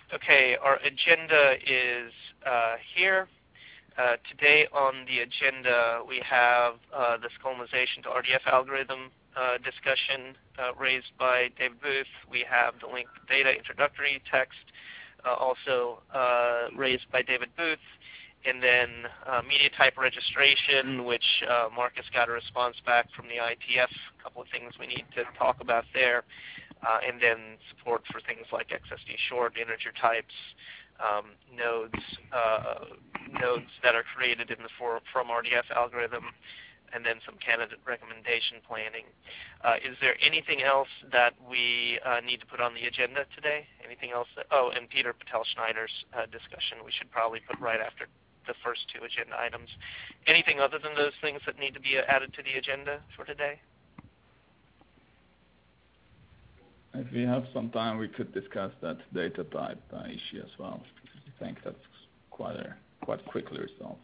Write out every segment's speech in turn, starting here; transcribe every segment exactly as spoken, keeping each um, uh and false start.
Okay, our agenda is uh, here. Uh, today on the agenda, we have uh, the Skolmization to R D F algorithm uh, discussion uh, raised by David Booth. We have the linked data introductory text uh, also uh, raised by David Booth. And then uh, media type registration, which uh, Marcus got a response back from the I T F, a couple of things we need to talk about there. Uh, and then support for things like X S D short, integer types, um, nodes, uh, nodes that are created in the for, from R D F algorithm, and then some candidate recommendation planning. Uh, is there anything else that we uh, need to put on the agenda today? Anything else? That, oh, and Peter Patel Schneider's uh, discussion we should probably put right after the first two agenda items. Anything other than those things that need to be added to the agenda for today? If we have some time, we could discuss that data type uh, issue as well. I think that's quite a, quite quickly resolved.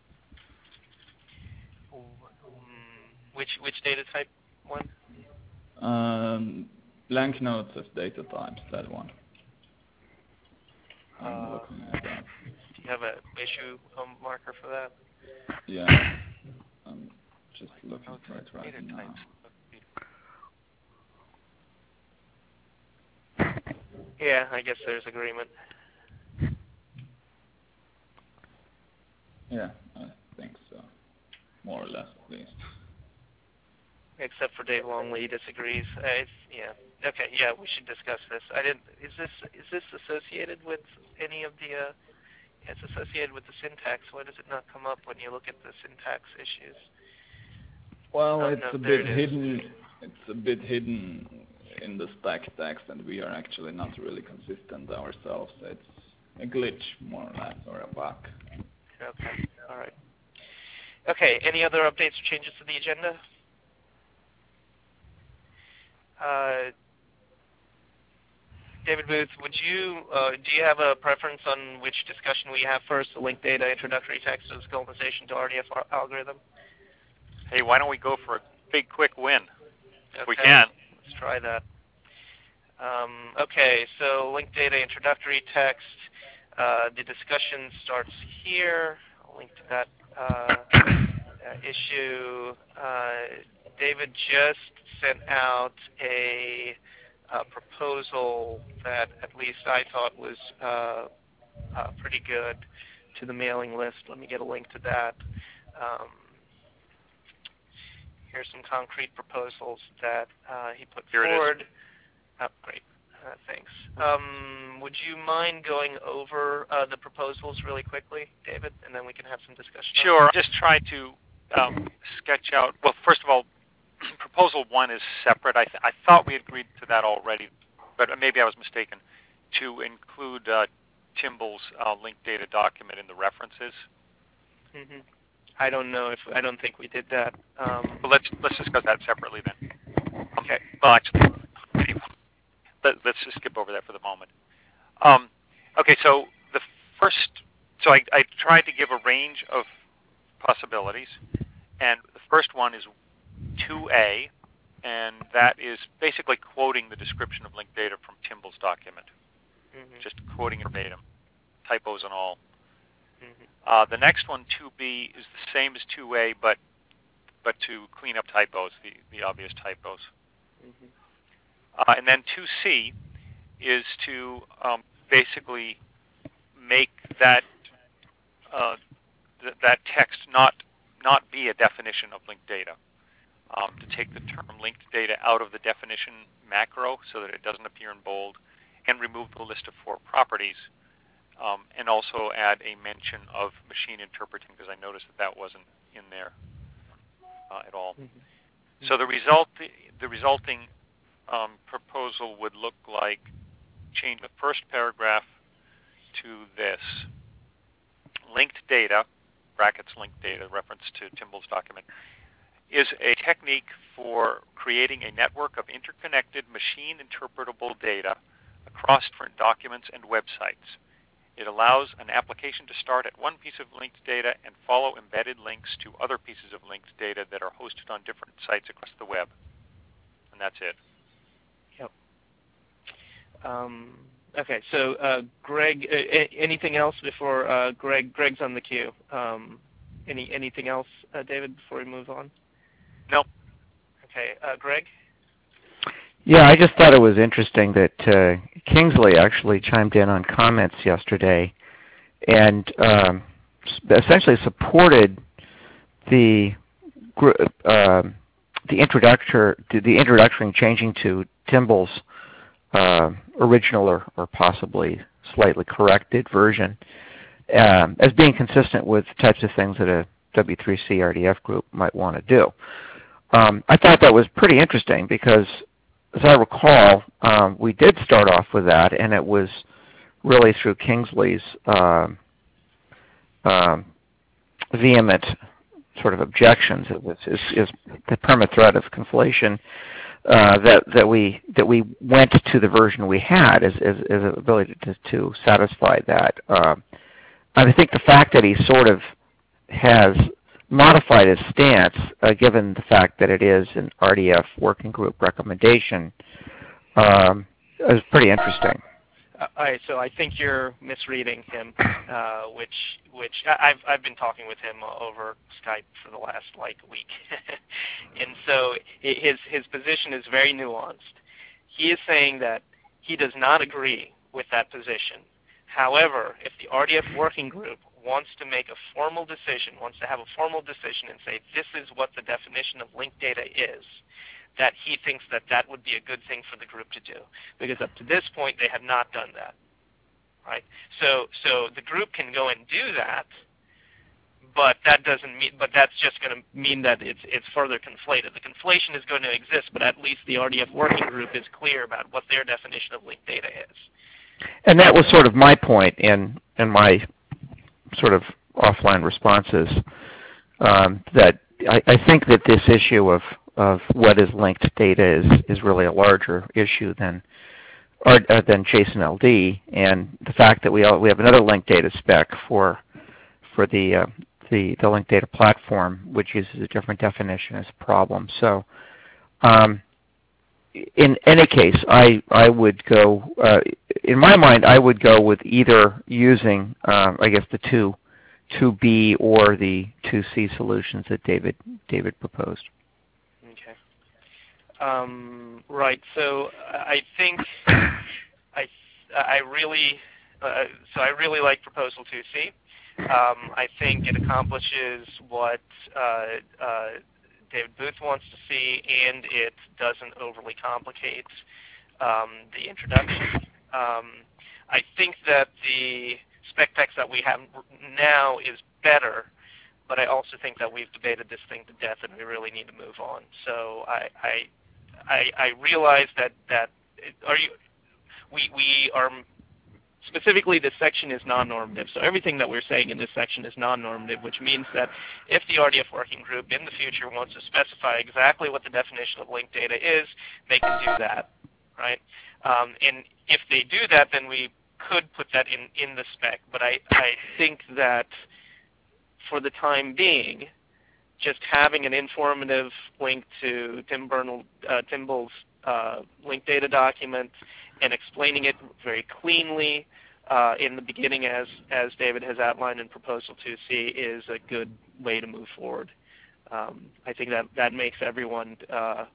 Which which data type one? Um, blank notes as data types, that one. I'm Uh, looking at that. Do you have an issue um, marker for that? Yeah, I'm just looking Oh, for it right data now. types. Yeah, I guess there's agreement. Yeah, I think so. More or less, at least. Except for Dave Longley disagrees. Uh, it's, yeah. Okay. Yeah, we should discuss this. I didn't. Is this is this associated with any of the? Uh, it's associated with the syntax. Why does it not come up when you look at the syntax issues? Well, Oh, it's no, a there bit it is. hidden. It's a bit hidden in the spec text, and we are actually not really consistent ourselves. It's a glitch, more or less, or a bug. Okay. All right. Okay. Any other updates or changes to the agenda? Uh, David Booth, would you uh, do you have a preference on which discussion we have first? The linked data introductory text of Skolmization to R D F algorithm. Hey, why don't we go for a big, quick win? If Okay. we can. Let's try that. Um, okay, so linked data introductory text. Uh, the discussion starts here. I'll link to that uh, uh, issue. Uh, David just sent out a, a proposal that at least I thought was uh, uh, pretty good to the mailing list. Let me get a link to that. Um, here's some concrete proposals that uh, he put Here forward. it is. Oh, great. Uh, thanks. Um, would you mind going over uh, the proposals really quickly, David, and then we can have some discussion? Sure. Just try to um, sketch out. Well, first of all, proposal one is separate. I, th- I thought we agreed to that already, but maybe I was mistaken, to include uh, Timble's uh, linked data document in the references. Mm-hmm. I don't know if I don't think we did that. Um, well, let's let's discuss that separately then. Okay. Well, actually, let, let's just skip over that for the moment. Um, okay, so the first, so I, I tried to give a range of possibilities, and the first one is two A, and that is basically quoting the description of linked data from Timble's document, mm-hmm. just quoting it verbatim, typos and all. Mm-hmm. Uh, the next one, two B, is the same as two A, but but to clean up typos, the, the obvious typos. Mm-hmm. Uh, and then two C is to um, basically make that uh, th- that text not not be a definition of linked data. Um, to take the term linked data out of the definition macro so that it doesn't appear in bold, and remove the list of four properties, um, and also add a mention of machine interpreting, because I noticed that that wasn't in there uh, at all. Mm-hmm. So the result, the resulting um, proposal would look like change the first paragraph to this: linked data, brackets linked data, reference to Timble's document, is a technique for creating a network of interconnected machine interpretable data across different documents and websites. It allows an application to start at one piece of linked data and follow embedded links to other pieces of linked data that are hosted on different sites across the web. And that's it. Yep. Um, Okay, so uh, Greg, uh, anything else before uh, Greg? Greg's on the queue. Um, any anything else, uh, David, before we move on? Nope. Okay, uh, Greg. Yeah, I just thought it was interesting that uh, Kingsley actually chimed in on comments yesterday, and um, essentially supported the uh, the introductory the introductory changing to Timble's uh, original or, or possibly slightly corrected version um, as being consistent with the types of things that a W three C R D F group might want to do. Um, I thought that was pretty interesting because, as I recall, um, we did start off with that, and it was really through Kingsley's uh, um, vehement sort of objections. It was is, is the perma threat of conflation uh, that that we that we went to the version we had as as, as an ability to, to satisfy that. Uh, I think the fact that he sort of has modified his stance, uh, given the fact that it is an R D F working group recommendation, um, is pretty interesting. Uh, all right, so I think you're misreading him, uh, which which I've I've been talking with him over Skype for the last like week, and so his his position is very nuanced. He is saying that he does not agree with that position. However, if the R D F working group wants to make a formal decision, wants to have a formal decision and say this is what the definition of linked data is, that he thinks that that would be a good thing for the group to do, because up to this point they have not done that, right? So, so the group can go and do that, but that doesn't mean. But that's just going to mean that it's it's further conflated. The conflation is going to exist, but at least the R D F working group is clear about what their definition of linked data is. And that was sort of my point in in my sort of offline responses, um, that I, I think that this issue of of what is linked data is, is really a larger issue than or, uh, than JSON L D, and the fact that we all, we have another linked data spec for for the uh, the the linked data platform, which uses a different definition, is a problem. So, um, in any case, I I would go uh, in my mind I would go with either using um, I guess the two two B or the two C solutions that David David proposed. Um, right. So I think I I really uh, so I really like Proposal two C. Um, I think it accomplishes what uh, uh, David Booth wants to see, and it doesn't overly complicate um, the introduction. Um, I think that the spec text that we have now is better, but I also think that we've debated this thing to death, and we really need to move on. So I. I I, I realize that that are you, we we are specifically this section is non-normative. So everything that we're saying in this section is non-normative, which means that if the R D F working group in the future wants to specify exactly what the definition of linked data is, they can do that, right? Um, and if they do that, then we could put that in in the spec. But I I think that for the time being, just having an informative link to Tim Bernal, uh, Timble's uh, linked data document and explaining it very cleanly uh, in the beginning, as as David has outlined in Proposal two C, is a good way to move forward. Um, I think that that makes everyone uh,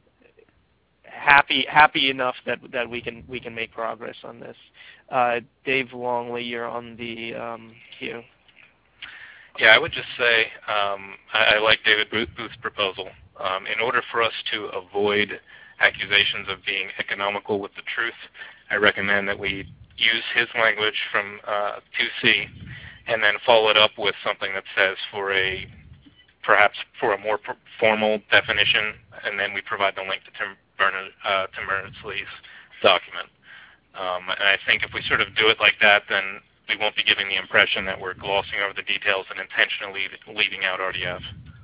happy happy enough that that we can we can make progress on this. Uh, Dave Longley, you're on the um, queue. Yeah, I would just say um, I, I like David Booth's proposal. Um, in order for us to avoid accusations of being economical with the truth, I recommend that we use his language from uh, two C and then follow it up with something that says for a perhaps for a more pr- formal definition, and then we provide the link to Tim, Berners, uh, Tim Berners-Lee's document. Um, and I think if we sort of do it like that, then we won't be giving the impression that we're glossing over the details and intentionally leaving out R D F.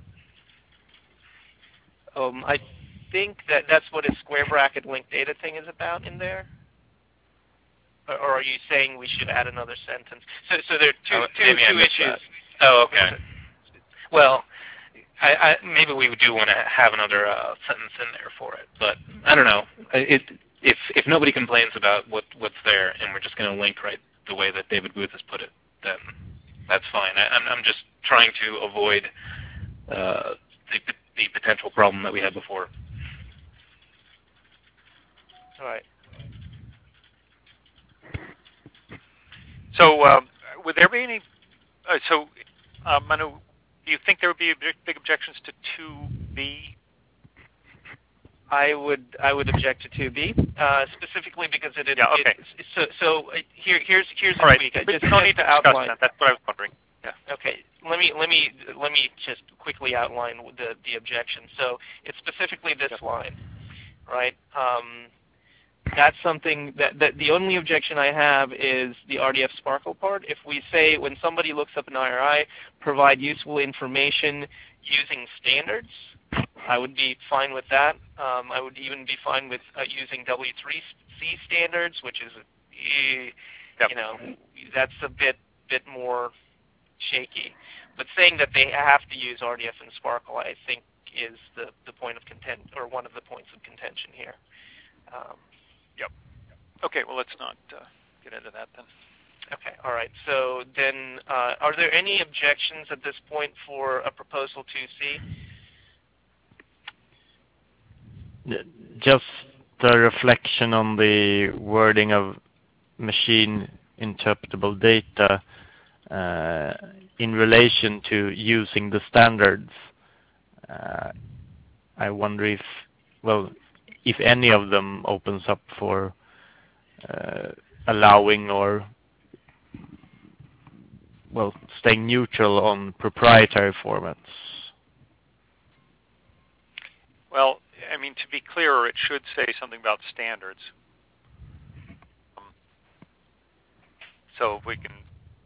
Um, I think that that's what his square bracket linked data thing is about in there. Or, or are you saying we should add another sentence? So, so there are two, oh, two, two issues. That. Oh, okay. Well, I, I, maybe we do want to have another uh, sentence in there for it, but I don't know. It if if nobody complains about what what's there, and we're just going to link right the way that David Booth has put it, then that's fine. I, I'm I'm just trying to avoid uh, the the potential problem that we had before. All right. So, um, would there be any? Uh, so, uh, Manu, do you think there would be big, big objections to two B? I would I would object to two B uh, specifically because it. it yeah. Okay. It, so so here here's here's All a right. tweak. I We just don't have need to to discuss outline. that. That's what I was wondering. Yeah. Okay. Let me let me let me just quickly outline the the objection. So it's specifically this Yep. line, right? Um, that's something that, that the only objection I have is the R D F Sparkle part. If we say when somebody looks up an I R I, provide useful information using standards, I would be fine with that. Um, I would even be fine with uh, using W three C standards, which is, eh, Yep. you know, that's a bit bit more shaky. But saying that they have to use R D F and Sparkle, I think, is the, the point of content, or one of the points of contention here. Um, Yep. Okay. Well, let's not uh, get into that then. Okay, all right. So then, uh, are there any objections at this point for a proposal two C? Just a reflection on the wording of machine interpretable data uh, in relation to using the standards. Uh, I wonder if, well, if any of them opens up for uh, allowing or, well, staying neutral on proprietary formats. Well, I mean, to be clearer, it should say something about standards. Um, so if we can,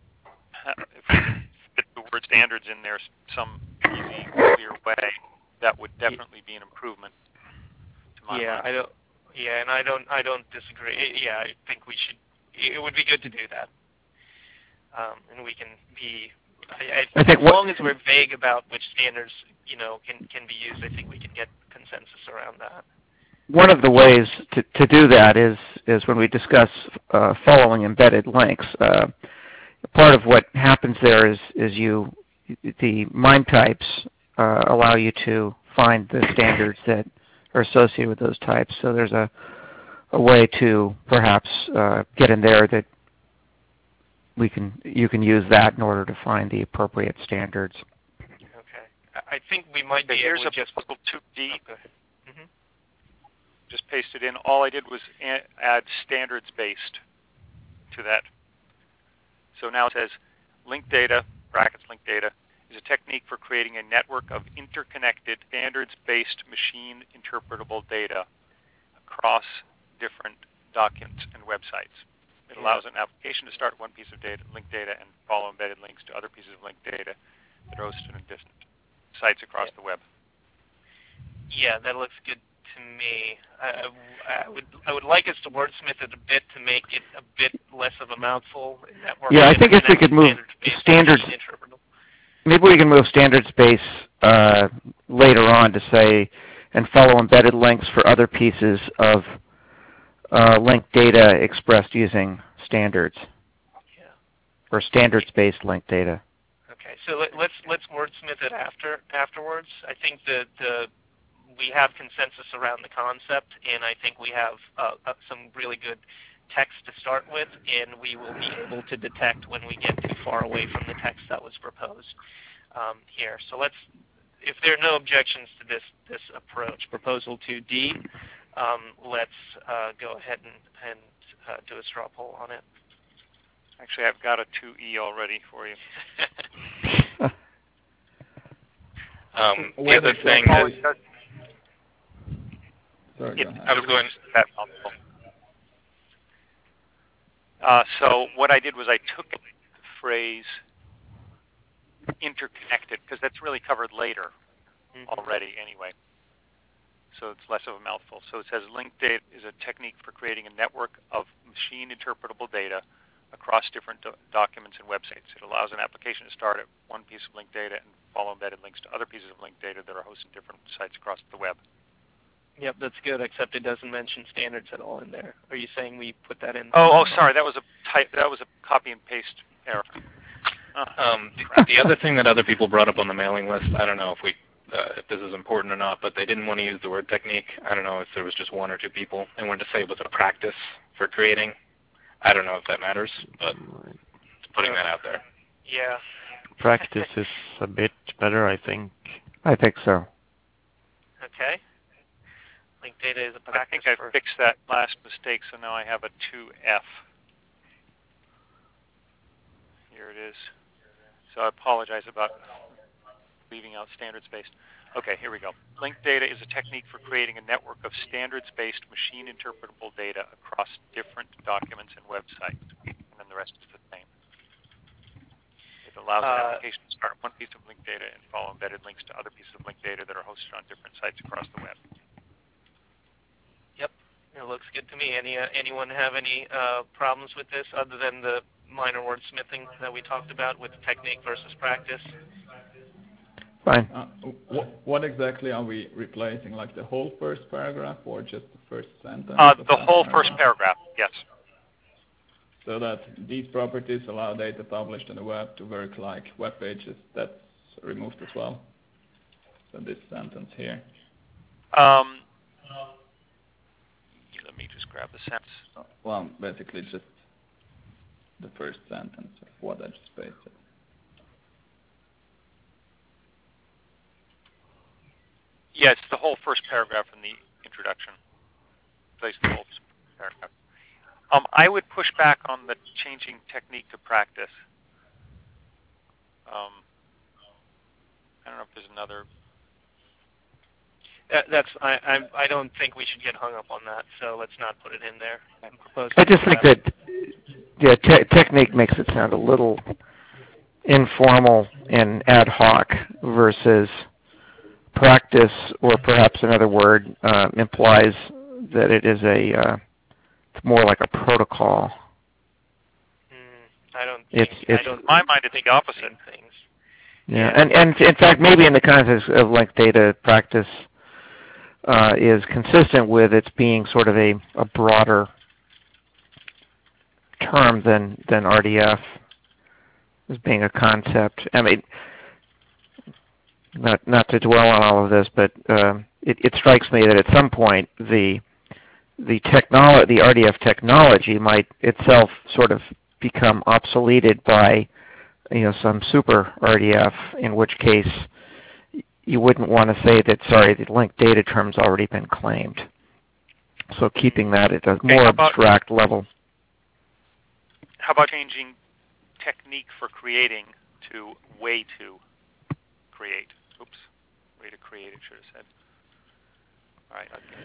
if we can fit the word standards in there some easy, clear way, that would definitely be an improvement. To my Yeah, mind. I don't. Yeah, and I don't. I don't disagree. Yeah, I think we should. It would be good to do that, um, and we can be. I, I, I think as what- long as we're vague about which standards, you know, can can be used, I think we can get consensus around that. One of the ways to, to do that is is when we discuss uh, following embedded links. Uh, part of what happens there is is you the MIME types uh, allow you to find the standards that are associated with those types. So there's a a way to perhaps uh, get in there that we can you can use that in order to find the appropriate standards. Okay. I I think we might Okay, be here's able a to just. proposal two D. Oh, go ahead. Mhm. Just paste it in. All I did was a- add standards-based to that. So now it says linked data, brackets linked data, is a technique for creating a network of interconnected standards-based machine interpretable data across different documents and websites. It allows an application to start one piece of data, linked data, and follow embedded links to other pieces of linked data that are hosted on different sites across Yeah. the web. Yeah, that looks good to me. I, I would I would like us to wordsmith it a bit to make it a bit less of a mouthful. In that we're Yeah, I think if we could move standards-based standards, machine interpretable. maybe we can move standards base uh, later on to say, and follow embedded links for other pieces of uh, linked data expressed using standards, Yeah. or standards-based linked data. Okay, so let, let's let's wordsmith it after afterwards. I think that the we have consensus around the concept, and I think we have uh, uh, some really good text to start with, and we will be able to detect when we get too far away from the text that was proposed um, here. So let's, if there are no objections to this this approach, proposal two D, um, let's uh, go ahead and, and uh, do a straw poll on it. Actually, I've got a two E already for you. Um, the Wait other a thing second. that Sorry, It go ahead. I was going. that mouthful. Uh, so what I did was I took the phrase interconnected, because that's really covered later Mhm. already anyway. So it's less of a mouthful. So it says linked data is a technique for creating a network of machine interpretable data across different do- documents and websites. It allows an application to start at one piece of linked data and follow embedded links to other pieces of linked data that are hosted in different sites across the web. Yep, that's good, except it doesn't mention standards at all in there. Are you saying we put that in? Oh, oh, sorry, that was a type. That was a copy and paste error. Oh, Um, the, the other thing that other people brought up on the mailing list, I don't know if we, uh, if this is important or not, but they didn't want to use the word technique. I don't know if there was just one or two people. They wanted to say it was a practice for creating. I don't know if that matters, but just putting that out there. Yeah. Practice is a bit better, I think. I think so. Okay. Link data is a I practice think I for... fixed that last mistake, so now I have a two F. Here it is. So I apologize about leaving out standards-based. Okay, here we go. Linked data is a technique for creating a network of standards-based machine-interpretable data across different documents and websites, and then the rest is the same. It allows an Uh, application to start one piece of linked data and follow embedded links to other pieces of linked data that are hosted on different sites across the web. Yep, it looks good to me. Any uh, anyone have any uh, problems with this other than the minor wordsmithing that we talked about with technique versus practice? Fine. Uh, wh- what exactly are we replacing? Like the whole first paragraph or just the first sentence? Uh, of the that whole paragraph? first paragraph, yes. So that these properties allow data published on the web to work like web pages. That's removed as well. So this sentence here. Um, let me just grab the sentence. Well, basically just the first sentence of what I just pasted. Yeah, it's the whole first paragraph in the introduction. Place the whole paragraph. Um, I would push back on the changing technique to practice. Um, I don't know if there's another. That, that's I, I I don't think we should get hung up on that. So let's not put it in there. I'm proposing I just think that. that, yeah, te- technique makes it sound a little informal and ad hoc versus practice, or perhaps another word uh, implies that it is a, uh, it's more like a protocol. Mm, I don't think. It's, it's I don't In my mind, it's think the opposite. same things. Yeah, and, and in fact, maybe in the context of linked data, practice uh, is consistent with its being sort of a, a broader term than, than R D F as being a concept. I mean, not not to dwell on all of this, but uh, it, it strikes me that at some point the the technolo- the R D F technology might itself sort of become obsoleted by, you know, some super R D F, in which case you wouldn't want to say that, sorry, the linked data term's already been claimed. So keeping that at a Okay, more how about- abstract level. How about changing technique for creating to way to create? Oops, way to create, it should have said. All right, I can,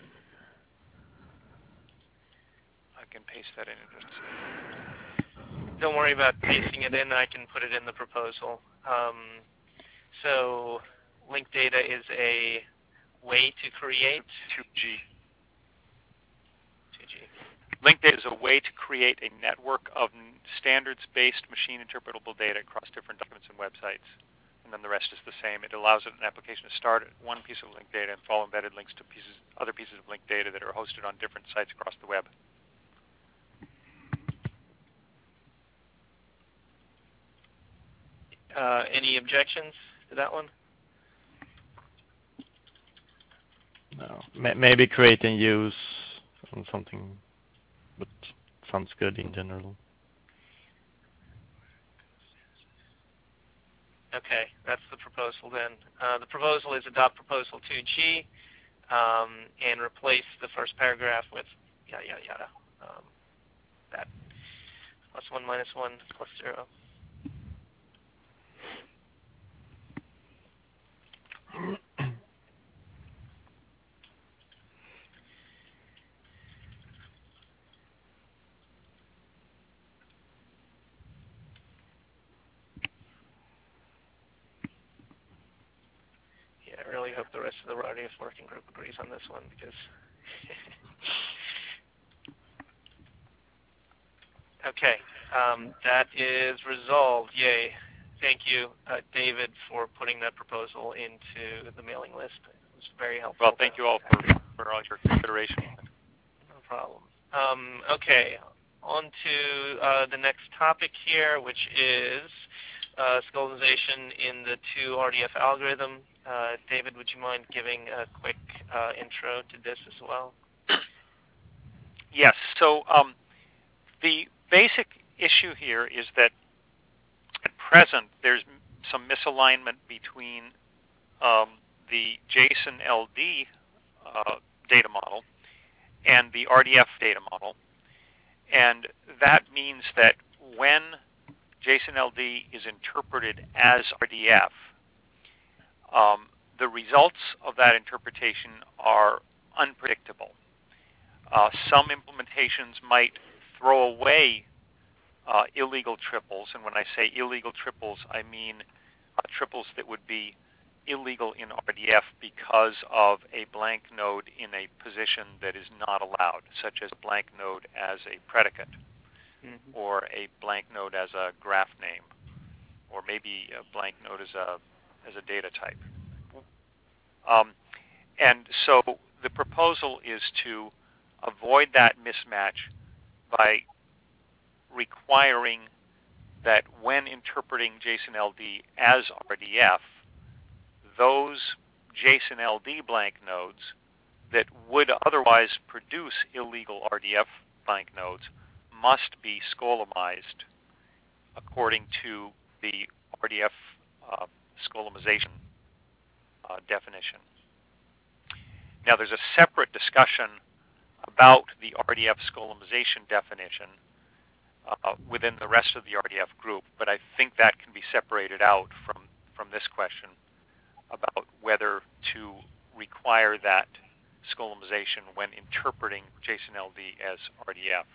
I can paste that in in just a second. Don't worry about pasting it in. I can put it in the proposal. Um, so linked data is a way to create. two G. two G. Linked data is a way to create a network of standards-based machine-interpretable data across different documents and websites. And then the rest is the same. It allows an application to start at one piece of linked data and follow embedded links to pieces, other pieces of linked data that are hosted on different sites across the web. Uh, any objections to that one? No. Ma- Maybe create and use on something, but sounds good in general. Okay, that's the proposal then. Uh, the proposal is adopt proposal two G um, and replace the first paragraph with yada, yada, yada. Um, that. Plus one, minus one, plus zero. Yeah, I really hope the rest of the R D F working group agrees on this one because. Okay, um, that is resolved. Yay. Thank you, uh, David, for putting that proposal into the mailing list. It was very helpful. Well, thank you all for for all your consideration. No problem. Um, okay, on to uh, the next topic here, which is uh, Skolomization in the two R D F algorithm. Uh, David, would you mind giving a quick uh, intro to this as well? Yes. So um, the basic issue here is that at present there's some misalignment between um, the JSON L D uh, data model and the R D F data model. And that means that when JSON L D is interpreted as R D F, um, the results of that interpretation are unpredictable. Uh, some implementations might throw away uh, illegal triples, and when I say illegal triples, I mean uh, triples that would be illegal in R D F because of a blank node in a position that is not allowed, such as a blank node as a predicate, mm-hmm. or a blank node as a graph name, or maybe a blank node as a as a data type. Um, and so the proposal is to avoid that mismatch by requiring that when interpreting JSON L D as R D F, those JSON L D blank nodes that would otherwise produce illegal R D F blank nodes must be skolomized according to the R D F uh, skolomization uh, definition. Now, there's a separate discussion about the R D F skolomization definition uh, within the rest of the R D F group, but I think that can be separated out from, from this question about whether to require that skolomization when interpreting JSON L D as R D F.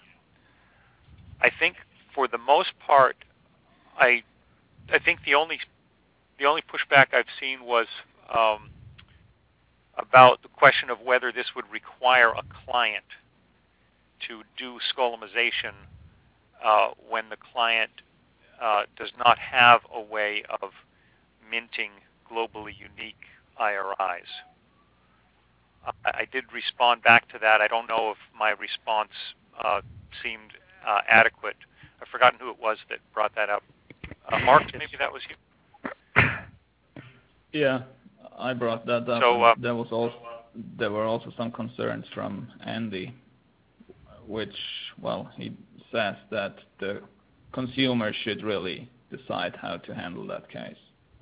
I think for the most part, I I think the only the only pushback I've seen was um, about the question of whether this would require a client to do skolomization uh, when the client uh, does not have a way of minting globally unique I R Is. Uh, I did respond back to that. I don't know if my response uh, seemed uh, adequate. I've forgotten who it was that brought that up. Uh, Mark, maybe that was you? Yeah, I brought that up. So, uh, there was also there were also some concerns from Andy, which, well, he says that the consumer should really decide how to handle that case.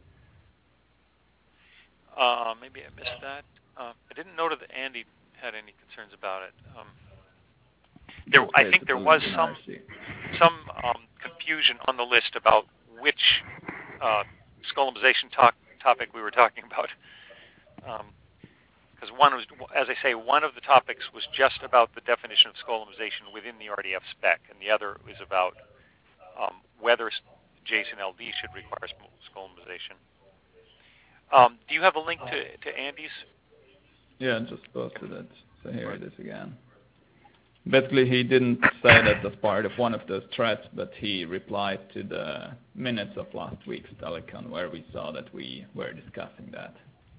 Uh, maybe I missed that. Uh, I didn't know that Andy had any concerns about it. Um, there, I think there was some some um, confusion on the list about which uh, skolomization talk, topic we were talking about. Because um, one was, as I say, one of the topics was just about the definition of skolomization within the R D F spec, and the other is about um, whether JSON L D should require skolomization. Um, do you have a link to, to Andy's? Yeah, I just posted it. So here it is again. Basically, he didn't say that as part of one of those threads, but he replied to the minutes of last week's Telecon where we saw that we were discussing that.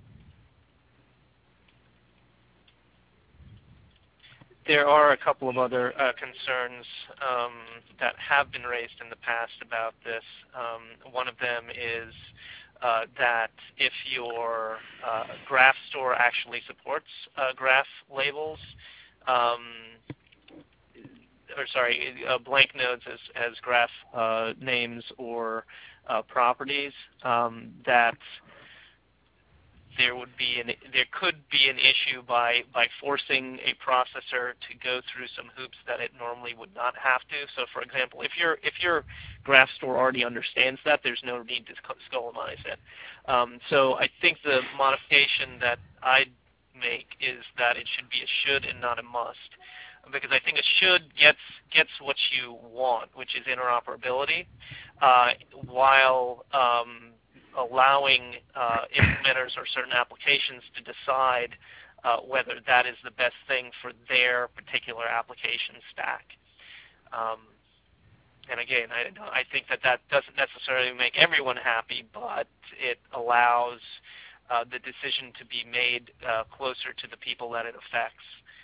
There are a couple of other uh, concerns um, that have been raised in the past about this. Um, one of them is uh, that if your uh, graph store actually supports uh, graph labels, um, or sorry, uh, blank nodes as, as graph uh, names or uh, properties, um, that there would be an, there could be an issue by, by forcing a processor to go through some hoops that it normally would not have to. So, for example, if your if your graph store already understands that, there's no need to skolomize it. Um, so, I think the modification that I'd make is that it should be a should and not a must, because I think a should gets gets what you want, which is interoperability, uh, while um, allowing uh, implementers or certain applications to decide uh, whether that is the best thing for their particular application stack. Um, and again, I, I think that that doesn't necessarily make everyone happy, but it allows uh, the decision to be made uh, closer to the people that it affects.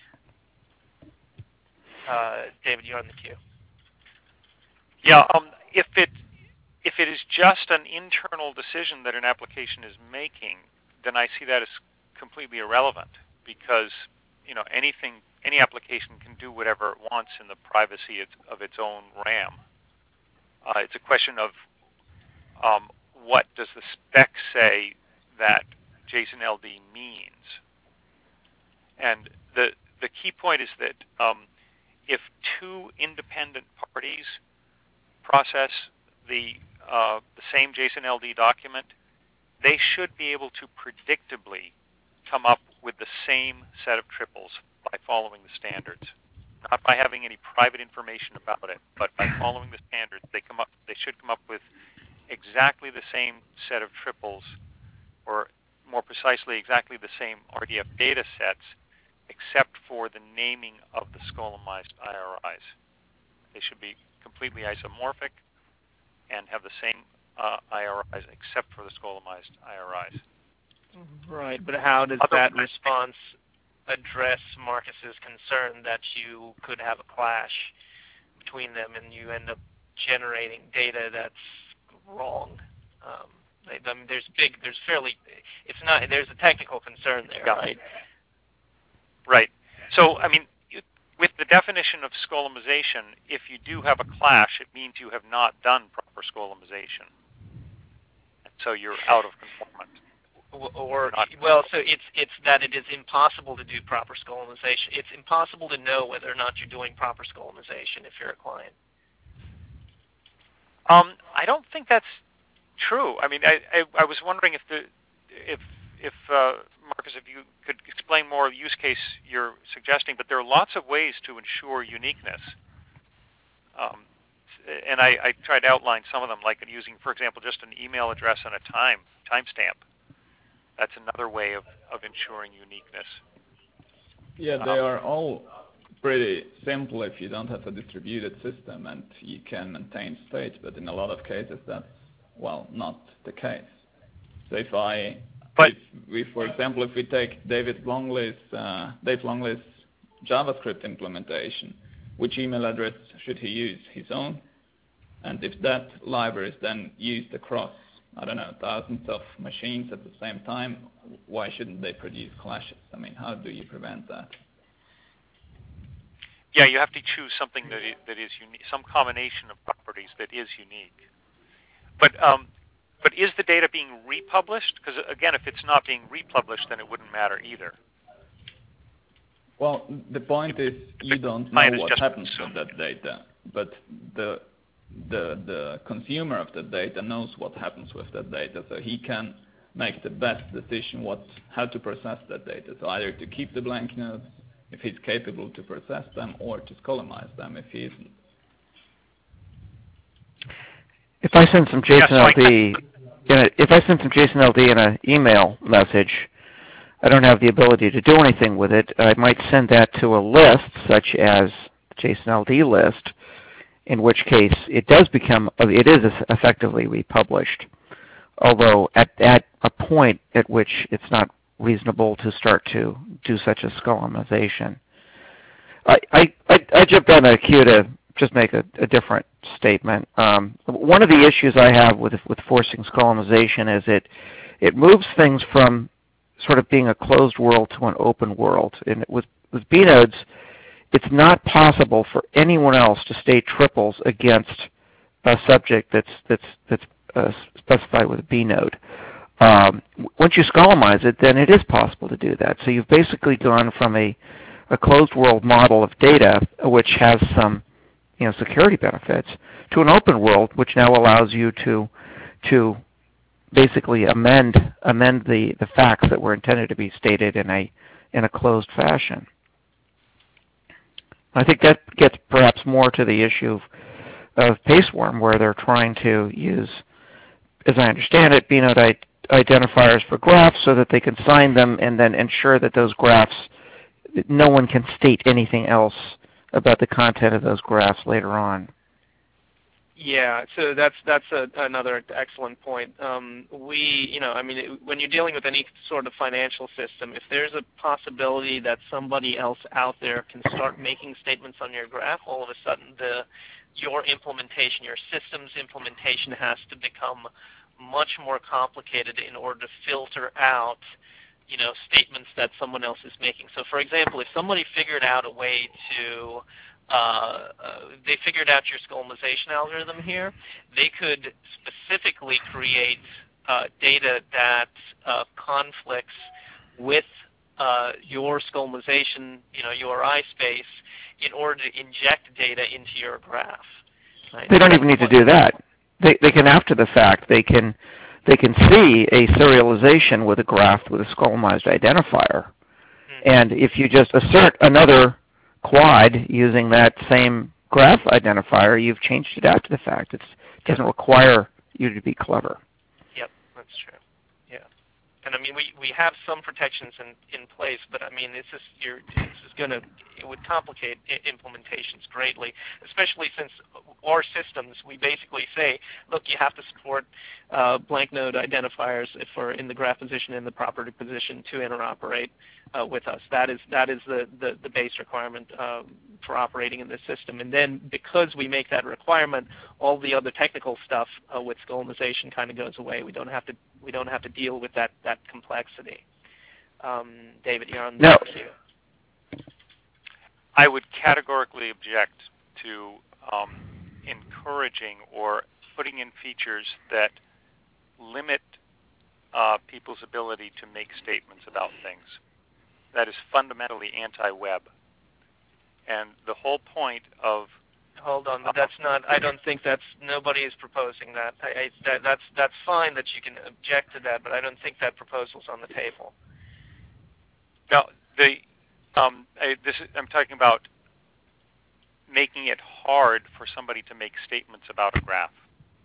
Uh, David, you're on the queue. Yeah, um, if it if it is just an internal decision that an application is making, then I see that as completely irrelevant, because you know anything any application can do whatever it wants in the privacy of its own RAM. Uh, it's a question of um, what does the spec say that JSON L D means, and the the key point is that um, if two independent parties process the uh, the same JSON L D document, they should be able to predictably come up with the same set of triples by following the standards. Not by having any private information about it, but by following the standards, they come up. They should come up with exactly the same set of triples, or more precisely, exactly the same R D F data sets, except for the naming of the scolomized I R Is. They should be completely isomorphic and have the same uh, I R Is except for the scolomized I R Is. Right, but how does Other- that response address Marcus's concern that you could have a clash between them and you end up generating data that's wrong? Um, I mean, there's big, there's fairly, it's not, there's a technical concern there, Yeah. right? Right. So, I mean, with the definition of scolomization, if you do have a clash, it means you have not done proper scolomization. And so you're out of conformance. Or, well, so it's it's that it is impossible to do proper scolomization. It's impossible to know whether or not you're doing proper scolomization if you're a client. Um, I don't think that's true. I mean, I, I, I was wondering if the if if uh, Marcus, if you could explain more of the use case you're suggesting, but there are lots of ways to ensure uniqueness. Um, and I, I tried to outline some of them, like using, for example, just an email address and a time timestamp. That's another way of, of ensuring uniqueness. Yeah, they are all pretty simple if you don't have a distributed system and you can maintain state, but in a lot of cases that's, well, not the case. So if I, but, if we, for example, if we take David Longley's, uh, Dave Longley's JavaScript implementation, which email address should he use? His own? And if that library is then used across, I don't know, thousands of machines at the same time, why shouldn't they produce clashes? I mean, how do you prevent that? Yeah, you have to choose something that is, that is unique, some combination of properties that is unique. But um, but is the data being republished? Because again, if it's not being republished, then it wouldn't matter either. Well, the point is you don't know what happens with that data, but the the the consumer of the data knows what happens with that data, so he can make the best decision what how to process that data. So either to keep the blank nodes if he's capable to process them, or to scolomize them if he isn't. If I send some JSON L D, in a, if I send some JSON L D in an email message, I don't have the ability to do anything with it. I might send that to a list, such as JSON L D list, in which case it does become, it is effectively republished, although at, at a point at which it's not reasonable to start to do such a scolomization. I, I, I, I jumped on the queue to just make a, a different statement. Um, one of the issues I have with, with forcing scolomization is it, it moves things from sort of being a closed world to an open world. And with, with bnodes, it's not possible for anyone else to state triples against a subject that's that's that's uh, specified with a bnode. Um, once you scolomize it, then it is possible to do that. So you've basically gone from a, a closed world model of data, which has some you know security benefits, to an open world, which now allows you to to basically amend amend the, the facts that were intended to be stated in a in a closed fashion. I think that gets perhaps more to the issue of, of Paceworm, where they're trying to use, as I understand it, bnode identifiers for graphs so that they can sign them and then ensure that those graphs, no one can state anything else about the content of those graphs later on. Yeah, so that's that's a, another excellent point. Um, we, you know, I mean, it, when you're dealing with any sort of financial system, if there's a possibility that somebody else out there can start making statements on your graph, all of a sudden the your implementation, your system's implementation has to become much more complicated in order to filter out, you know, statements that someone else is making. So, for example, if somebody figured out a way to Uh, uh, they figured out your Skolmazation algorithm here, they could specifically create uh, data that uh, conflicts with uh, your Skolmazation, you know, U R I space, in order to inject data into your graph. Right? They don't even need to do that. They they can, after the fact, they can they can see a serialization with a graph with a Skolmazed identifier, mm-hmm. and if you just assert another quad using that same graph identifier, you've changed it after the fact. It's, it doesn't require you to be clever. Yep, that's true. Yeah, and I mean we, we have some protections in, in place, but I mean it's just you're this is going to it would complicate implementations greatly, especially since our systems we basically say, look, you have to support uh, blank node identifiers for in the graph position and the property position to interoperate Uh, with us. That is that is the, the, the base requirement um, for operating in this system. And then because we make that requirement, all the other technical stuff uh, with Skolmazation kind of goes away. We don't have to we don't have to deal with that that complexity. Um, David, you're on the no. queue. I would categorically object to um, encouraging or putting in features that limit uh, people's ability to make statements about things. That is fundamentally anti-web. And the whole point of... Hold on, but that's not, I don't think that's, nobody is proposing that. I, I, that. That's that's fine that you can object to that, but I don't think that proposal's on the table. No, the, um, I, this is, I'm talking about making it hard for somebody to make statements about a graph.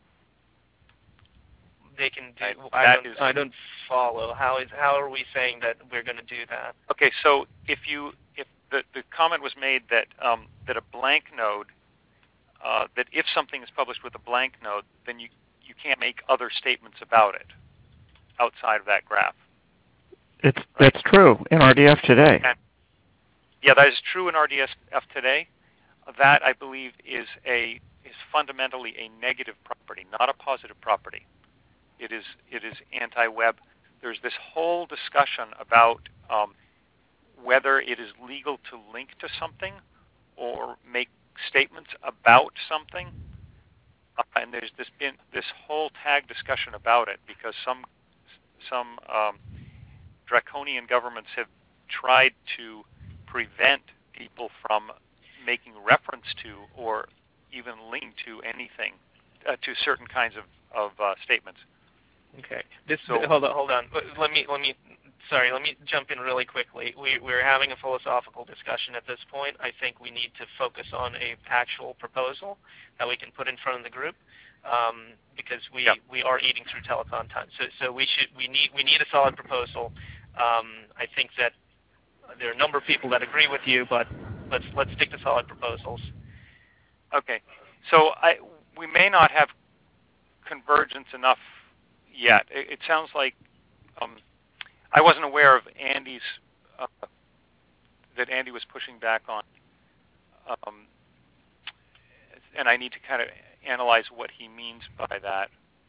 They can do. I, I don't. Is, I don't follow. How is? How are we saying that we're going to do that? Okay, so if you if the, the comment was made that um, that a blank node uh, that if something is published with a blank node, then you you can't make other statements about it outside of that graph. It's right? That's true in R D F today. And, yeah, that is true in R D F today. That I believe is a is fundamentally a negative property, not a positive property. It is it is anti-web. There's this whole discussion about um, whether it is legal to link to something or make statements about something. Uh, and there's this been this whole tag discussion about it because some some um, draconian governments have tried to prevent people from making reference to or even link to anything uh, to certain kinds of of uh, statements. Okay. This so, hold on, hold on. Let me let me sorry. Let me jump in really quickly. We we're having a philosophical discussion at this point. I think we need to focus on a actual proposal that we can put in front of the group um, because we yeah. we are eating through telecon time. So so we should we need we need a solid proposal. Um, I think that there are a number of people that agree with you, but let's let's stick to solid proposals. Okay. So I we may not have convergence enough yet. It, it sounds like um, I wasn't aware of Andy's uh, that Andy was pushing back on, um, and I need to kind of analyze what he means by that.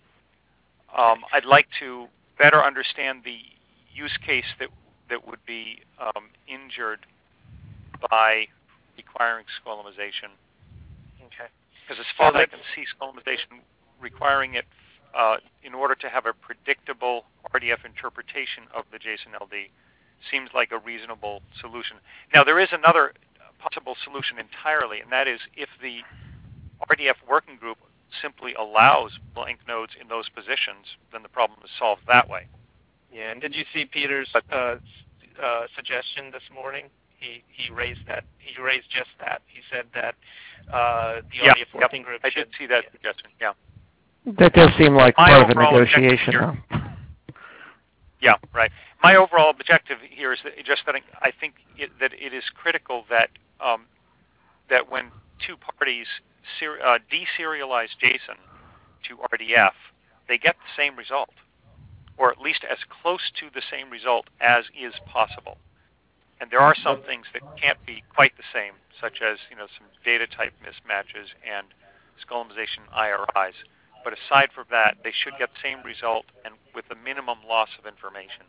Um, I'd like to better understand the use case that that would be um, injured by requiring Skolmazation. Okay. Because as far so as I can see, Skolmazation requiring it uh, in order to have a predictable R D F interpretation of the JSON L D seems like a reasonable solution. Now, there is another possible solution entirely, and that is if the R D F working group simply allows blank nodes in those positions, then the problem is solved that way. Yeah, and did you see Peter's uh, uh, suggestion this morning? He he raised that. He raised just that. He said that uh, the yeah, R D F working yep. group. I should, did see that yeah. suggestion. Yeah. That does seem like My part of a negotiation, here, though. Yeah, right. My overall objective here is that just that I think it, that it is critical that um, that when two parties ser- uh, deserialize JSON to R D F, they get the same result, or at least as close to the same result as is possible. And there are some things that can't be quite the same, such as you know some data type mismatches and Skolemization I R Is. But aside from that, they should get the same result and with a minimum loss of information.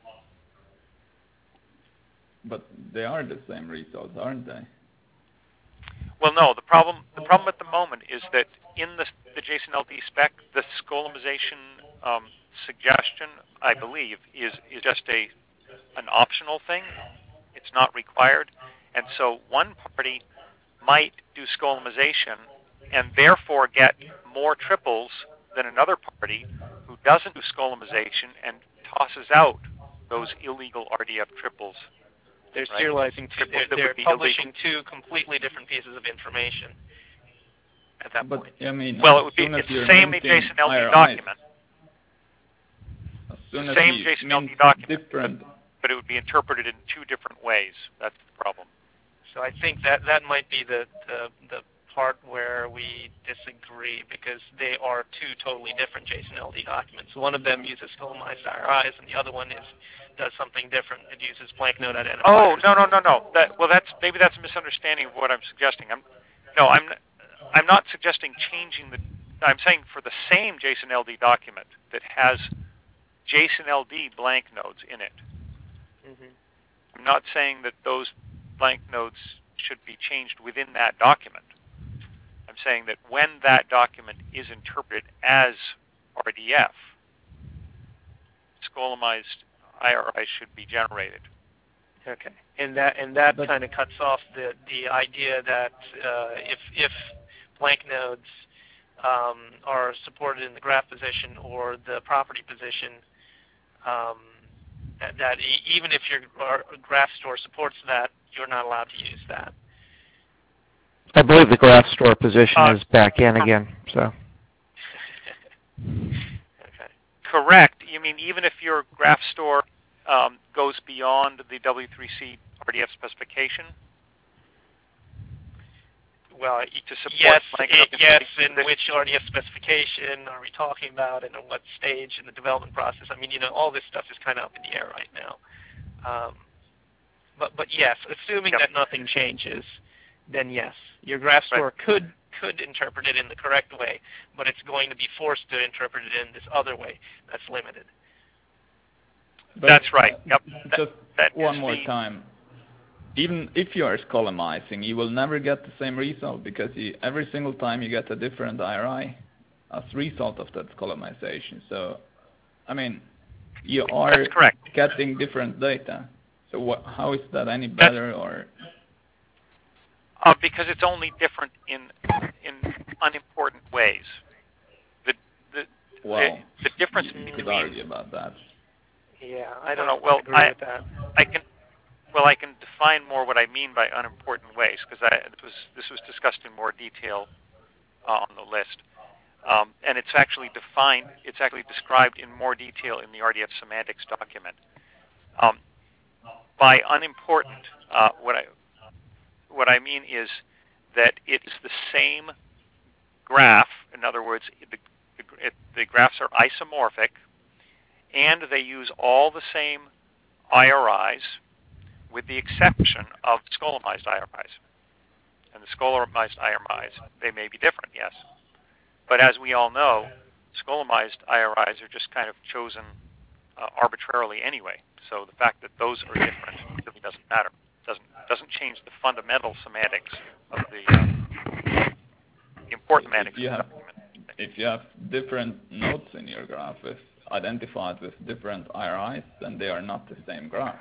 But they are the same results, aren't they? Well, no. The problem the problem at the moment is that in the, the JSON L D spec, the Skolemization um, suggestion, I believe, is is just a an optional thing. It's not required, and so one party might do Skolemization and therefore get more triples than another party who doesn't do Skolemization and tosses out those illegal R D F triples. They're right? serializing two. They're, That they're would be publishing illegal. two completely different pieces of information at that But point. I mean, Well, as it would be soon as it's the you're same minting JSON L D I R Is, document. as soon The as same you JSON L D mint document, different, but it would be interpreted in two different ways. That's the problem. So I think that that might be the, the, the part where we disagree, because they are two totally different JSON L D documents. One of them uses Skolemized I R Is, and the other one is does something different. It uses blank node identifiers. Oh no no no no. That well, that's maybe that's a misunderstanding of what I'm suggesting. I'm no, I'm I'm not suggesting changing the. I'm saying for the same JSON L D document that has JSON L D blank nodes in it. Mm-hmm. I'm not saying that those blank nodes should be changed within that document. I'm saying that when that document is interpreted as R D F, Skolemized I R I should be generated. Okay, and that and that But- kind of cuts off the the idea that uh, if if blank nodes um, are supported in the graph position or the property position, um, that, that e- even if your or graph store supports that, you're not allowed to use that. I believe the graph store position Uh, is back in again. So Okay. Correct. You mean even if your graph store um, goes beyond the W three C R D F specification? Well, To support yes, blank it, node yes. information. In which R D F specification are we talking about, and at what stage in the development process? I mean, you know, all this stuff is kind of up in the air right now. Um, but but yes, assuming Yep. that nothing changes, then yes, your graph store Right. could could interpret it in the correct way, but it's going to be forced to interpret it in this other way that's limited. but That's right. Yep. That- just that one is more the- time. Even if you are Skolemizing, you will never get the same result, because you, every single time you get a different I R I as a result of that Skolemization. So, I mean, you are That's correct. getting different data. So what, how is that any That's- better? Or Uh, because it's only different in in unimportant ways. The the well, the, the difference you, you could between argue about that. Yeah, I No, don't no, well, agree I- with that. I can well I can define more what I mean by unimportant ways, because I it was this was discussed in more detail uh, on the list, um, and it's actually defined. It's actually described in more detail in the R D F semantics document. Um, by unimportant, uh, what I what I mean is that it's the same graph. In other words, the, the, it, the graphs are isomorphic, and they use all the same I R Is, with the exception of Skolemized I R Is. And the Skolemized I R Is, they may be different, yes. But as we all know, Skolemized I R Is are just kind of chosen uh, arbitrarily anyway. So the fact that those are different really doesn't matter. Doesn't doesn't change the fundamental semantics of the, uh, the important semantics If you of the have document. if you have different nodes in your graph with identified with different I R Is, then they are not the same graph.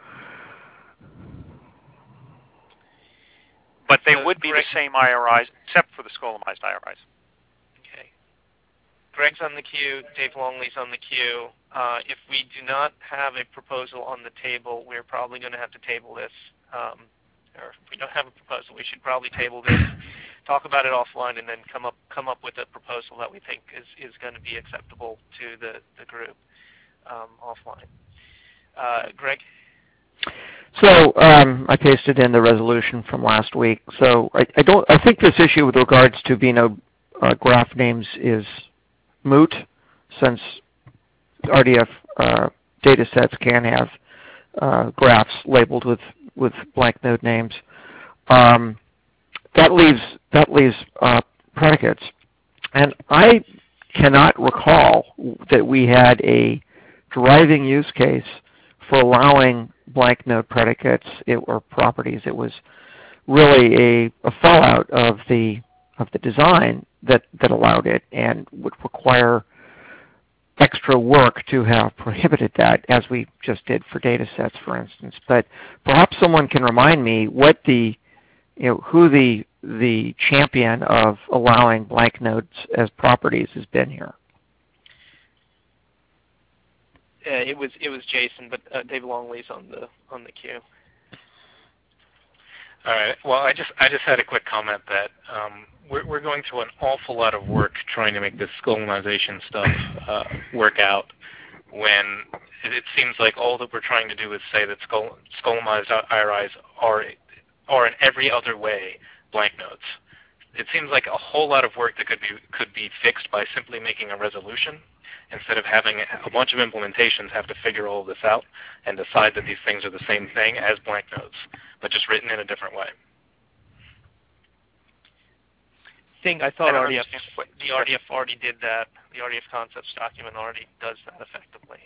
But they So, would be Greg- the same I R Is, except for the Skolemized I R Is. Okay. Greg's on the queue. Dave Longley's on the queue. Uh, if we do not have a proposal on the table, we're probably going to have to table this. Um, or if we don't have a proposal, we should probably table this, talk about it offline, and then come up come up with a proposal that we think is, is going to be acceptable to the, the group um, offline. Uh, Greg? So um, I pasted in the resolution from last week. So I, I don't. I think this issue with regards to Beano uh, graph names is moot, since R D F uh, data sets can have uh, graphs labeled with with blank node names. Um, that leaves that leaves uh, predicates, and I cannot recall that we had a driving use case for allowing blank node predicates it, or properties. It was really a, a fallout of the of the design that, that allowed it, and would require extra work to have prohibited that, as we just did for data sets, for instance. But perhaps someone can remind me what the you know who the the champion of allowing blank nodes as properties has been here. Uh, it was it was Jason, but uh, Dave Longley's on the on the queue. All right. Well, I just I just had a quick comment that um, we're we're going through an awful lot of work trying to make this Skolemization stuff uh, work out, when it, it seems like all that we're trying to do is say that Skol- Skolemized I R Is are are in every other way blank nodes. It seems like a whole lot of work that could be could be fixed by simply making a resolution, instead of having a bunch of implementations have to figure all of this out and decide that these things are the same thing as blank nodes, but just written in a different way. Thing I thought I R D F, what, the R D F already did that. The R D F concepts document already does that effectively.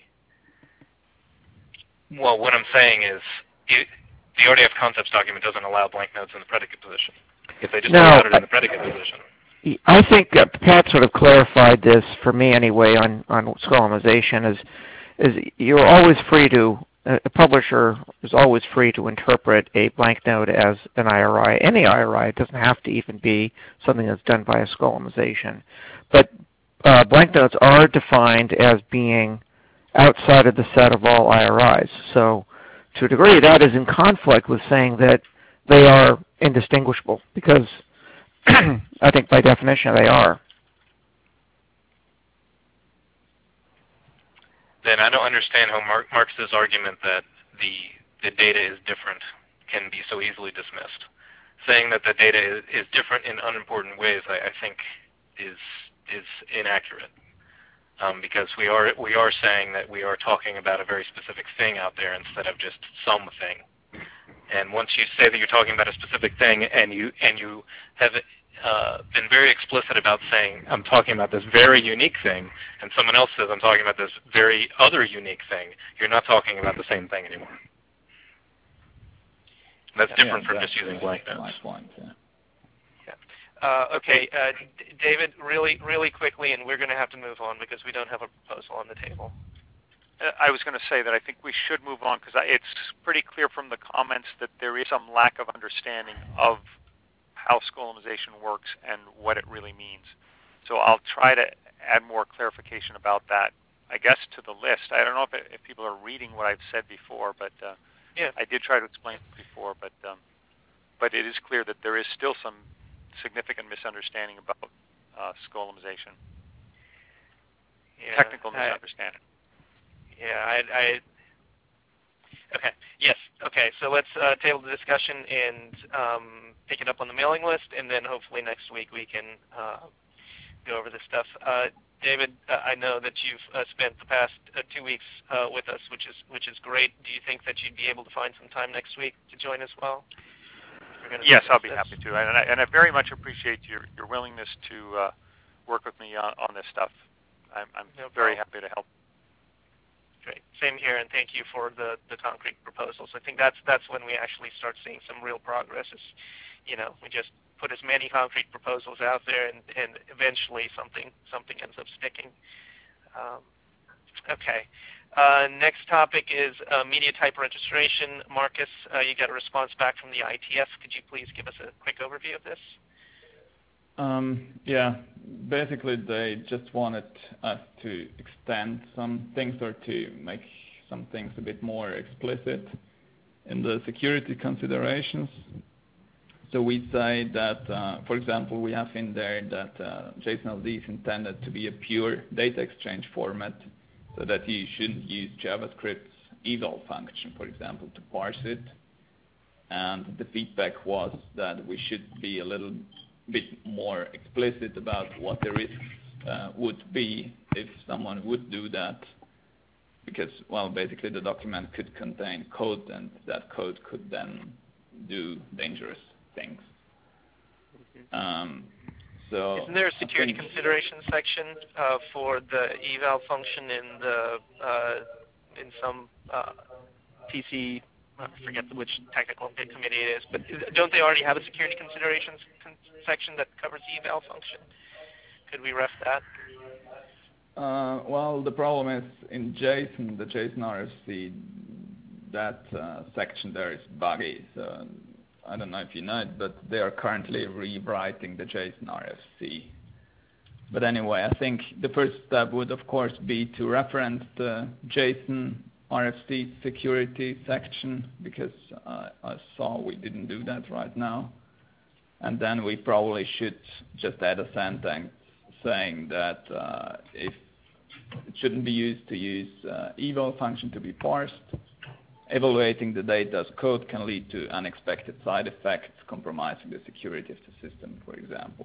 Well, what I'm saying is it, the R D F concepts document doesn't allow blank nodes in the predicate position. If they just No, allowed it in the predicate position. I think uh, Pat sort of clarified this for me anyway on, on Skolemization, is, is you're always free to, a publisher is always free to interpret a blank node as an I R I. Any I R I, it doesn't have to even be something that's done by a Skolemization. But uh, blank nodes are defined as being outside of the set of all I R Is. So to a degree, that is in conflict with saying that they are indistinguishable, because I think by definition they are. Then I don't understand how Mark, Marx's argument that the the data is different can be so easily dismissed. Saying that the data is, is different in unimportant ways, I, I think, is is inaccurate. Um, because we are we are saying that we are talking about a very specific thing out there instead of just some thing. And once you say that you're talking about a specific thing, and you and you have uh, been very explicit about saying I'm talking about this very unique thing, and someone else says I'm talking about this very other unique thing, you're not talking about the same thing anymore. That's Yeah, different from that's just using blank nodes. my point. Yeah. Uh, okay, uh, D- David, really, really quickly, and we're going to have to move on because we don't have a proposal on the table. I was going to say that I think we should move on, because it's pretty clear from the comments that there is some lack of understanding of how Skolemization works and what it really means. So I'll try to add more clarification about that, I guess, to the list. I don't know if, it, if people are reading what I've said before, but uh, yeah. I did try to explain it before. But um, but it is clear that there is still some significant misunderstanding about uh, Skolemization, yeah. technical I, misunderstanding. Yeah, I, I, okay, yes, okay, so let's uh, table the discussion and um, pick it up on the mailing list, and then hopefully next week we can uh, go over this stuff. Uh, David, uh, I know that you've uh, spent the past uh, two weeks uh, with us, which is which is great. Do you think that you'd be able to find some time next week to join as well? Yes, I'll be this. happy to, and I, and I very much appreciate your, your willingness to uh, work with me on, on this stuff. I'm, I'm no very problem. happy to help. Great. Same here, and thank you for the, the concrete proposals. I think that's that's when we actually start seeing some real progress. Is, you know, we just put as many concrete proposals out there, and, and eventually something something ends up sticking. Um, okay. Uh, next topic is uh, media type registration. Marcus, uh, you got a response back from the I T F. Could you please give us a quick overview of this? Um, yeah, basically they just wanted us to extend some things or to make some things a bit more explicit in the security considerations. So we say that, uh, for example, we have in there that uh, JSON L D is intended to be a pure data exchange format, so that you shouldn't use JavaScript eval function, for example, to parse it. And the feedback was that we should be a little bit more explicit about what the risks uh, would be if someone would do that. Because, well, basically the document could contain code, and that code could then do dangerous things. Mm-hmm. Um, so Isn't there a security consideration section uh, for the eval function in the uh, in some uh, P C? I forget which technical committee it is, but don't they already have a security considerations con section that covers the eval function? Could we ref that? Uh, well, the problem is in JSON, the JSON R F C, that uh, section there is buggy. So I don't know if you know it, but they are currently rewriting the JSON R F C. But anyway, I think the first step would, of course, be to reference the JSON R F C security section, because uh, I saw we didn't do that right now. And then we probably should just add a sentence saying that uh, if it shouldn't be used to use uh, eval function to be parsed, evaluating the data as code can lead to unexpected side effects, compromising the security of the system, for example.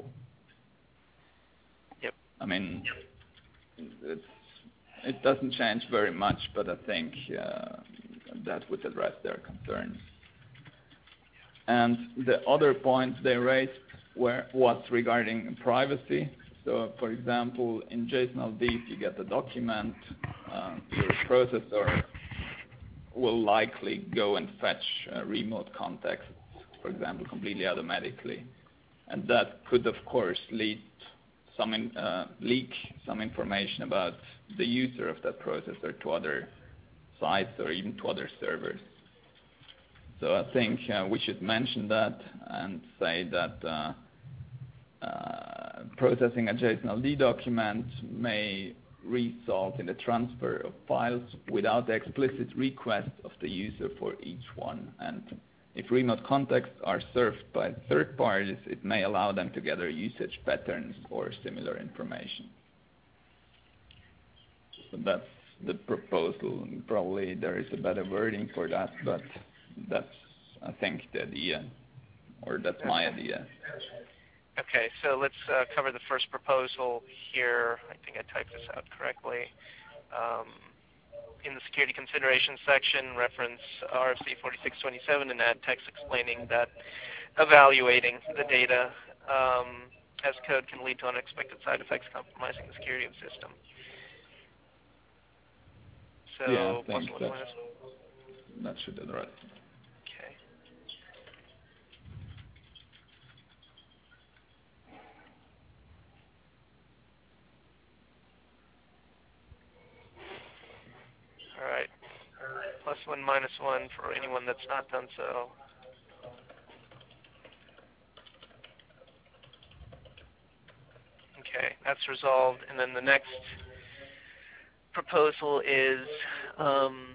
Yep. I mean, it's, it doesn't change very much, but I think uh, that would address their concerns. And the other point they raised were, was regarding privacy. So, for example, in JSON-L D, if you get a document, uh, your processor will likely go and fetch uh, remote context, for example, completely automatically. And that could, of course, lead some in, uh, leak some information about the user of that processor to other sites or even to other servers. So I think uh, we should mention that and say that uh, uh, processing a JSON-L D document may result in the transfer of files without the explicit request of the user for each one. And if remote contexts are served by third parties, it may allow them to gather usage patterns or similar information. So that's the proposal. Probably there is a better wording for that, but that's, I think, the idea, or that's my idea. Okay, so let's uh, cover the first proposal here. I think I typed this out correctly. Um, in the security considerations section, reference R F C forty-six twenty-seven and add text explaining that evaluating the data um, as code can lead to unexpected side effects compromising the security of the system. So, yeah, I plus think one that, minus that should address it. Okay. All right. Plus one minus one for anyone that's not done so. Okay, that's resolved. And then the next proposal is um,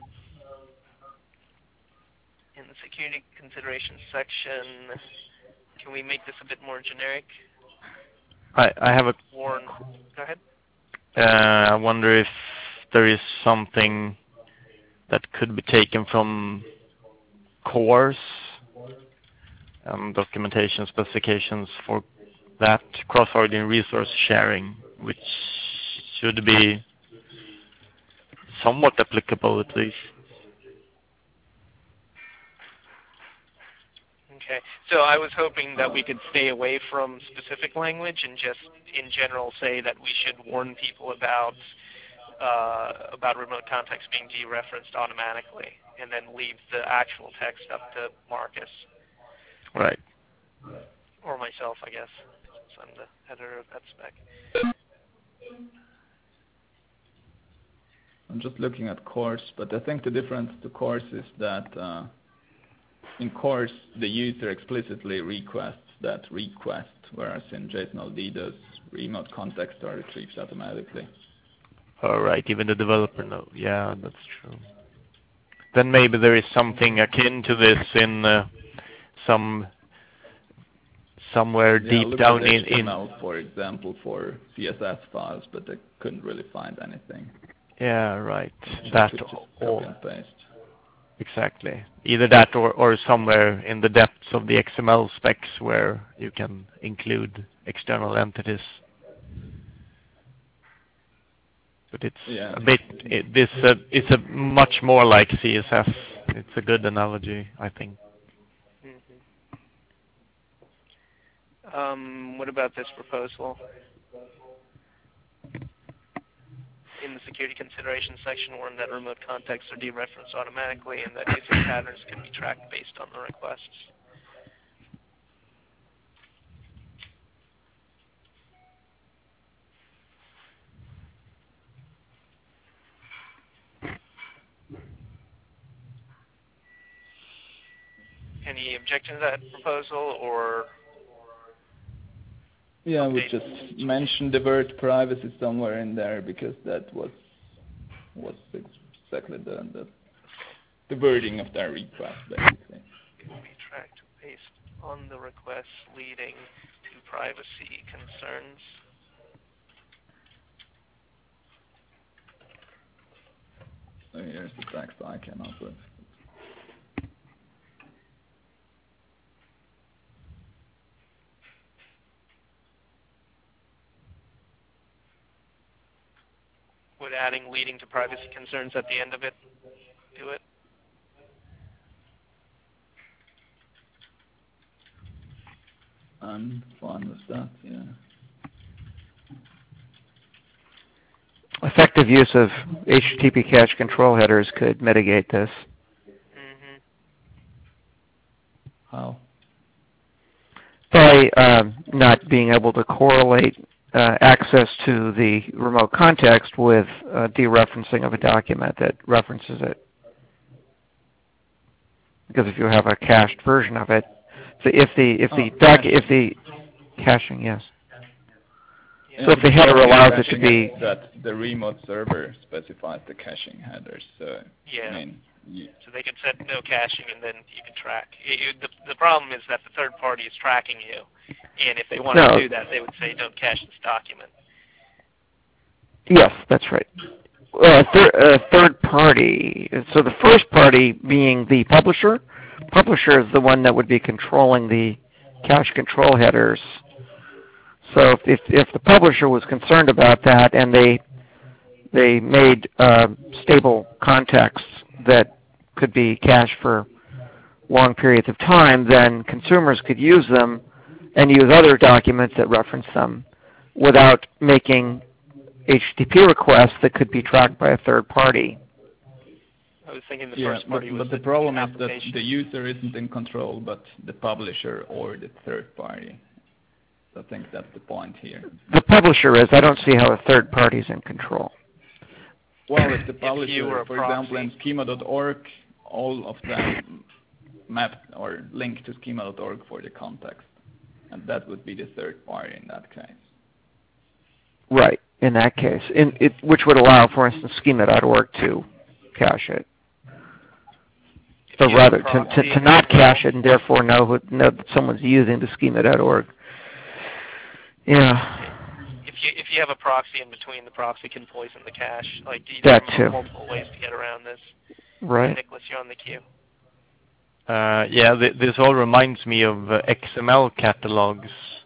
in the security considerations section. Can we make this a bit more generic? I, I have a. Warn. Go ahead. Uh, I wonder if there is something that could be taken from CORS um, documentation specifications for that cross-origin resource sharing, which should be somewhat applicable at least. Okay, so I was hoping that we could stay away from specific language and just in general say that we should warn people about uh, about remote context being dereferenced automatically, and then leave the actual text up to Marcus. Right. Or myself, I guess, since I'm the editor of that spec. I'm just looking at CORS, but I think the difference to CORS is that uh, in CORS, the user explicitly requests that request, whereas in JSON-L D, those remote contexts are retrieved automatically. All right, even the developer knows. Yeah, that's true. Then maybe there is something akin to this in uh, some somewhere yeah, deep down in, H T M L, in, for example, for C S S files, but I couldn't really find anything. Yeah, right. So that just all. and paste. exactly. Either that or, or somewhere in the depths of the X M L specs where you can include external entities. But it's Yeah. a bit, it, this uh, it's a much more like C S S. It's a good analogy, I think. Mm-hmm. Um, what about this proposal? In the security considerations section, warn that remote contexts are dereferenced automatically and that usage patterns can be tracked based on the requests. Any objection to that proposal, or? Yeah, I would Okay. just mention the word privacy somewhere in there because that was was exactly the the, the wording of their request, basically. Can be tracked based on the requests leading to privacy concerns. So here's the text I came up with. Would adding leading to privacy concerns at the end of it do it? I'm fine with that, yeah. Effective use of H T T P cache control headers could mitigate this. Mm-hmm. How? By um, not being able to correlate uh, access to the remote context with uh, dereferencing of a document that references it. Because if you have a cached version of it, so if the if the Oh, doc caching. if the caching, yes. Yeah. So if the header allows it to Caching be is that the remote server specifies the caching headers, so Yeah. I mean, you, So they could set no caching, and then you can track. It, it, the, the problem is that the third party is tracking you, and if they wanted No. to do that, they would say, don't cache this document. Yes, that's right. Uh, thir- uh, third party. So the first party being the publisher. Publisher is the one that would be controlling the cache control headers. So if if, if the publisher was concerned about that and they they made uh, stable contexts that could be cached for long periods of time, then consumers could use them and use other documents that reference them without making H T T P requests that could be tracked by a third party. I was thinking the yeah, first but, party was but the the problem is that application. the user isn't in control, but the publisher or the third party. So I think that's the point here. The publisher is. I don't see how a third party is in control. Well, if the If you were publisher, a for example, in proxy. schema dot org, all of them mapped or linked to schema dot org for the context, and that would be the third party in that case. Right, in that case, in it, which would allow, for instance, schema dot org to cache it. If But you have a rather, to, to, proxy, to not cache it and therefore know, who, know that someone's using the schema dot org. Yeah. If you if you have a proxy in between, the proxy can poison the cache. Like you, That there are too. multiple ways to get around this. Right. Nicholas, you're on the queue. Uh, yeah, th- this all reminds me of uh, X M L catalogs.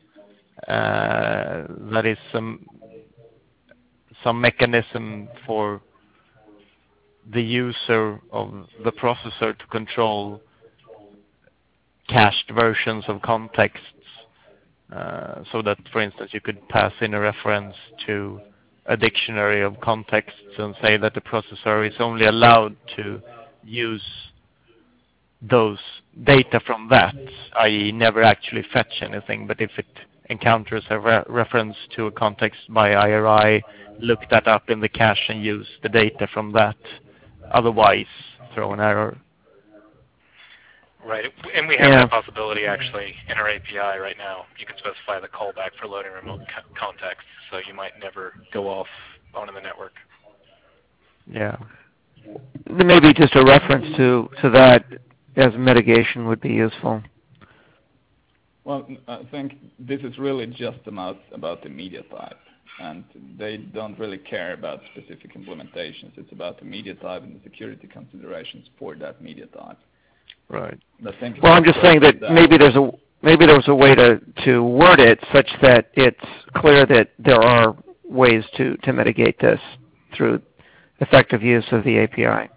Uh, that is some some mechanism for the user of the processor to control cached versions of contexts. Uh, so that, for instance, you could pass in a reference to a dictionary of contexts and say that the processor is only allowed to use those data from that, that is never actually fetch anything, but if it encounters a re- reference to a context by I R I, look that up in the cache and use the data from that, otherwise throw an error. Right, and we have Yeah. that possibility actually in our A P I right now. You can specify the callback for loading remote co- context, so you might never go off onto the network. Yeah. Maybe just a reference to, to that as mitigation would be useful. Well, I think this is really just about about the media type. and they don't really care about specific implementations. It's about the media type and the security considerations for that media type. Right. I think Well, I'm just saying that maybe there's a maybe there's a way to, to word it such that it's clear that there are ways to, to mitigate this through effective use of the A P I.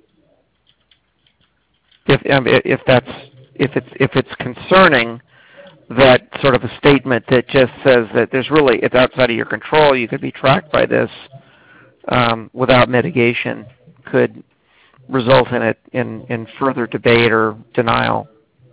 If um, if that's if it's if it's concerning that sort of a statement that just says that there's really it's outside of your control, you could be tracked by this um, without mitigation, could result in it in, in further debate or denial.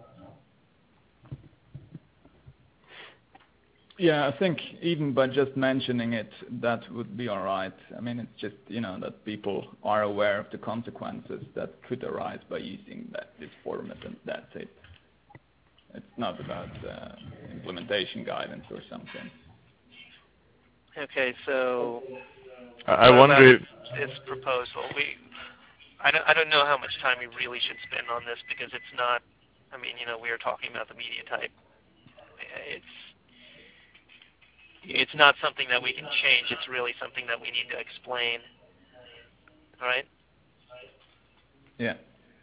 Yeah, I think even by just mentioning it, that would be all right. I mean, it's just, you know, that people are aware of the consequences that could arise by using that this format, and that's it. It's not about uh, implementation guidance or something. Okay, so I what wonder about if, this proposal. We, I don't, I don't know how much time we really should spend on this because it's not. I mean, you know, we are talking about the media type. It's it's not something that we can change. It's really something that we need to explain. All right? Yeah.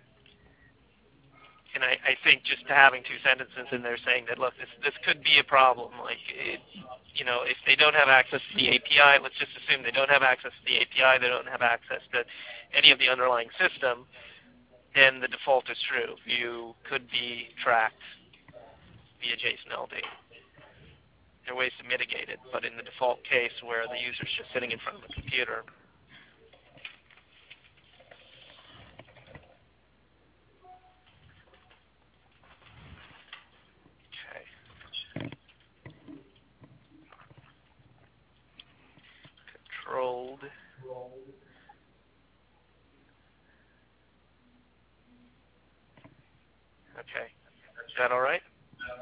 And I, I think just having two sentences in there saying that, look, this this could be a problem. Like, it, you know, if they don't have access to the A P I, let's just assume they don't have access to the A P I, they don't have access to any of the underlying system, then the default is true. You could be tracked via JSON L D. There are ways to mitigate it, but in the default case where the user's just sitting in front of a computer, controlled. Okay. Is that all right?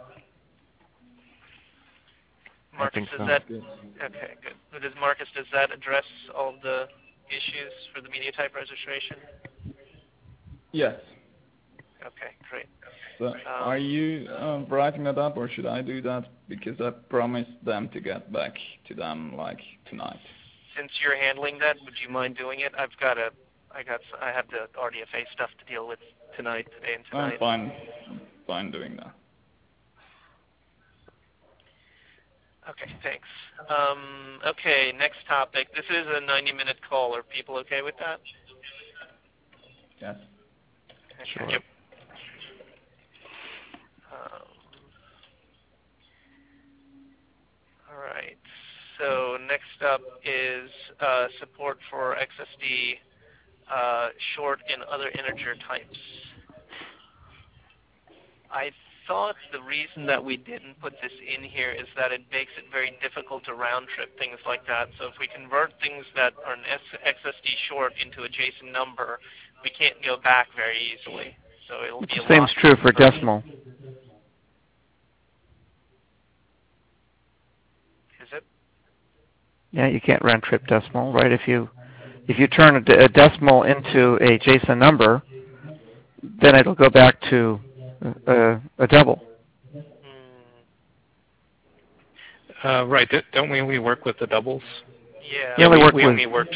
Marcus, I think does so. that, okay, good. But does Marcus, does that address all of the issues for the media type registration? Yes. Okay, great. So are you uh, writing that up, or should I do that? Because I promised them to get back to them like tonight. Since you're handling that, would you mind doing it? I've got a, I got, I have the R D F A stuff to deal with tonight, today, and tonight. I'm fine, I'm fine doing that. Okay, thanks. Um, okay, next topic. This is a ninety-minute call. Are people okay with that? Yes. Okay. Sure. Yep. Um, all right. So next up is uh, support for X S D uh, short and other integer types. I thought the reason that we didn't put this in here is that it makes it very difficult to round trip things like that. So if we convert things that are an X S D short into a JSON number, we can't go back very easily. So it'll be a Same lot is true for for- decimal. Is it? Yeah, you can't round trip decimal, right? If you if you turn a, de- a decimal into a JSON number, then it'll go back to a, a double. Uh, right. D- don't we only work with the doubles? Yeah. You only we, work we with, only worked.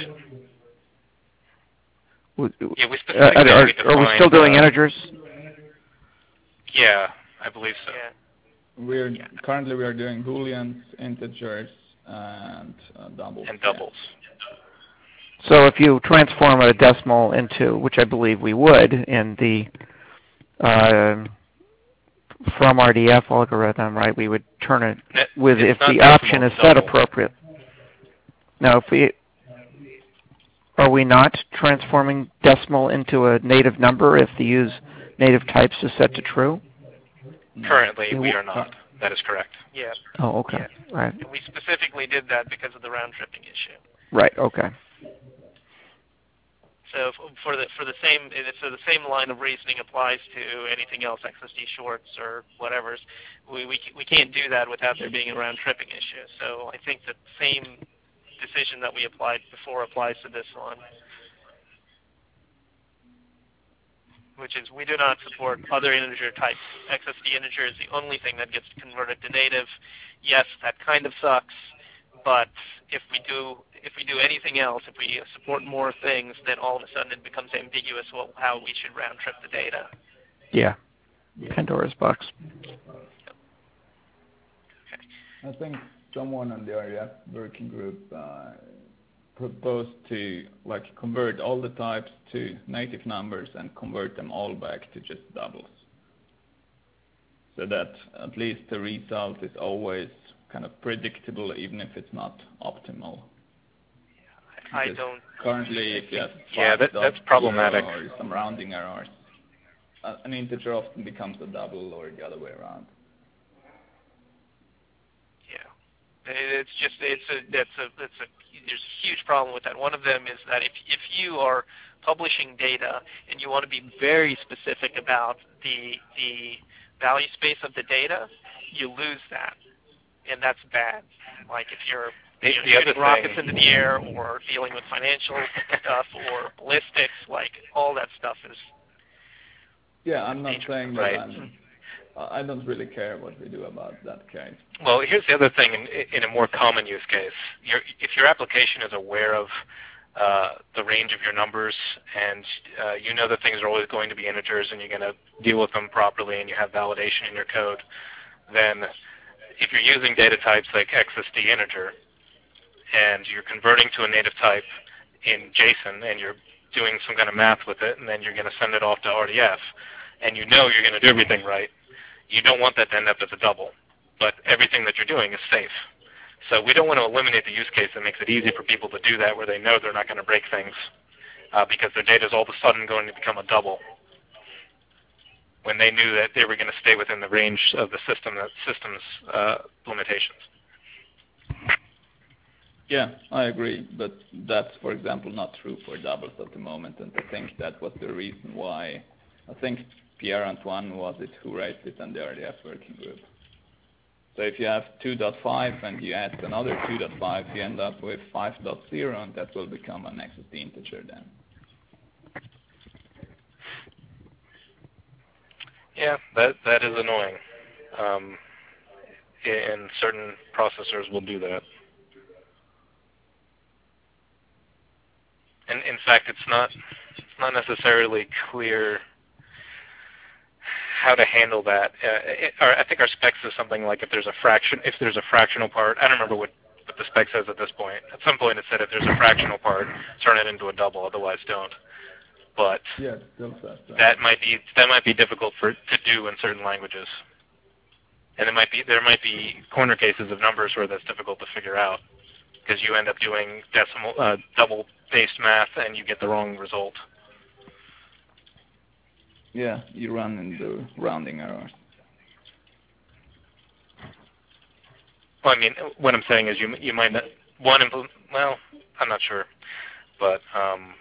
with Yeah, we uh, specifically are, only are we still defined, doing uh, integers? Yeah, I believe so. Yeah. We're currently we are doing booleans, integers, and uh, doubles. And doubles. So if you transform a decimal into, which I believe we would, in the uh, from R D F algorithm, right? We would turn it It- with it's if not the decimal, option is it's set double. appropriate. Now, if we are we not transforming decimal into a native number if the use native types is set to true? Currently, Yeah, we wh- are not. That is correct. Yeah. Oh, okay. Yeah. Right. And we specifically did that because of the round tripping issue. Right. Okay. So f- for the for the same so the same line of reasoning applies to anything else, X S D shorts or whatever's. We we we can't do that without there being a round tripping issue. So I think the same decision that we applied before applies to this one, which is we do not support other integer types. X S D integer is the only thing that gets converted to native. Yes, that kind of sucks, but if we do if we do anything else, if we support more things, then all of a sudden it becomes ambiguous what, how we should round trip the data. Yeah. Pandora's box. I think someone on the R D F working group uh, proposed to like convert all the types to native numbers and convert them all back to just doubles, so that at least the result is always kind of predictable, even if it's not optimal. Yeah, I, I don't. Currently, if you have yeah, that, that's problematic. Or some rounding errors, uh, an integer often becomes a double or the other way around. It's just it's a that's a that's a there's a huge problem with that. One of them is that if if you are publishing data and you want to be very specific about the the value space of the data, you lose that, and that's bad. Like if you're the, you know, the shooting other rockets thing, into the air or dealing with financial stuff or ballistics, like all that stuff is. Yeah, I'm not saying that right. I'm. I don't really care what we do about that case. Well, here's the other thing in, in a more common use case. Your, if your application is aware of uh, the range of your numbers and uh, you know that things are always going to be integers and you're going to deal with them properly and you have validation in your code, then if you're using data types like X S D integer and you're converting to a native type in JSON and you're doing some kind of math with it and then you're going to send it off to R D F and you know you're going to do everything right, you don't want that to end up as a double, but everything that you're doing is safe. So we don't want to eliminate the use case that makes it easy for people to do that where they know they're not going to break things uh, because their data is all of a sudden going to become a double when they knew that they were going to stay within the range of the system that system's uh, limitations. Yeah, I agree, but that's, for example, not true for doubles at the moment, and I think that was the reason why I think Pierre-Antoine was it who raised it on the R D F working group. So if you have two point five and you add another two point five, you end up with five point zero, and that will become an X S D integer then. Yeah, that that is annoying. Um, and certain processors will do that. And in fact, it's not it's not necessarily clear how to handle that. Uh, it, or I think our spec says something like if there's a fraction, if there's a fractional part. I don't remember what, what the spec says at this point. At some point, it said if there's a fractional part, turn it into a double. Otherwise, don't. But yeah, it still says that. that might be that might be difficult for to do in certain languages. And it might be there might be corner cases of numbers where that's difficult to figure out because you end up doing decimal uh, double-based math and you get the wrong result. Yeah, you run into rounding errors. Well, I mean, what I'm saying is you you might not, one implement, well, I'm not sure, but um,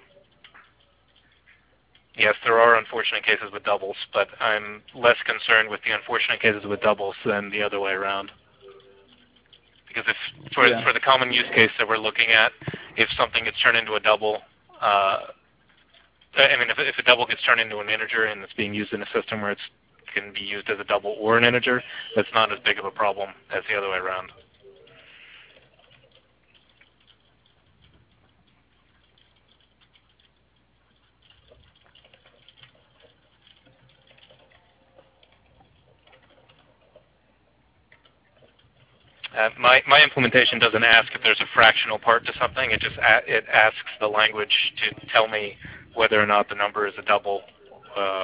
yes, there are unfortunate cases with doubles, but I'm less concerned with the unfortunate cases with doubles than the other way around. Because if for yeah. for the common use case that we're looking at, if something gets turned into a double, uh, I mean, if, if a double gets turned into an integer and it's being used in a system where it can be used as a double or an integer, that's not as big of a problem as the other way around. Uh, my, my implementation doesn't ask if there's a fractional part to something. It just a, it asks the language to tell me whether or not the number is a double. Uh,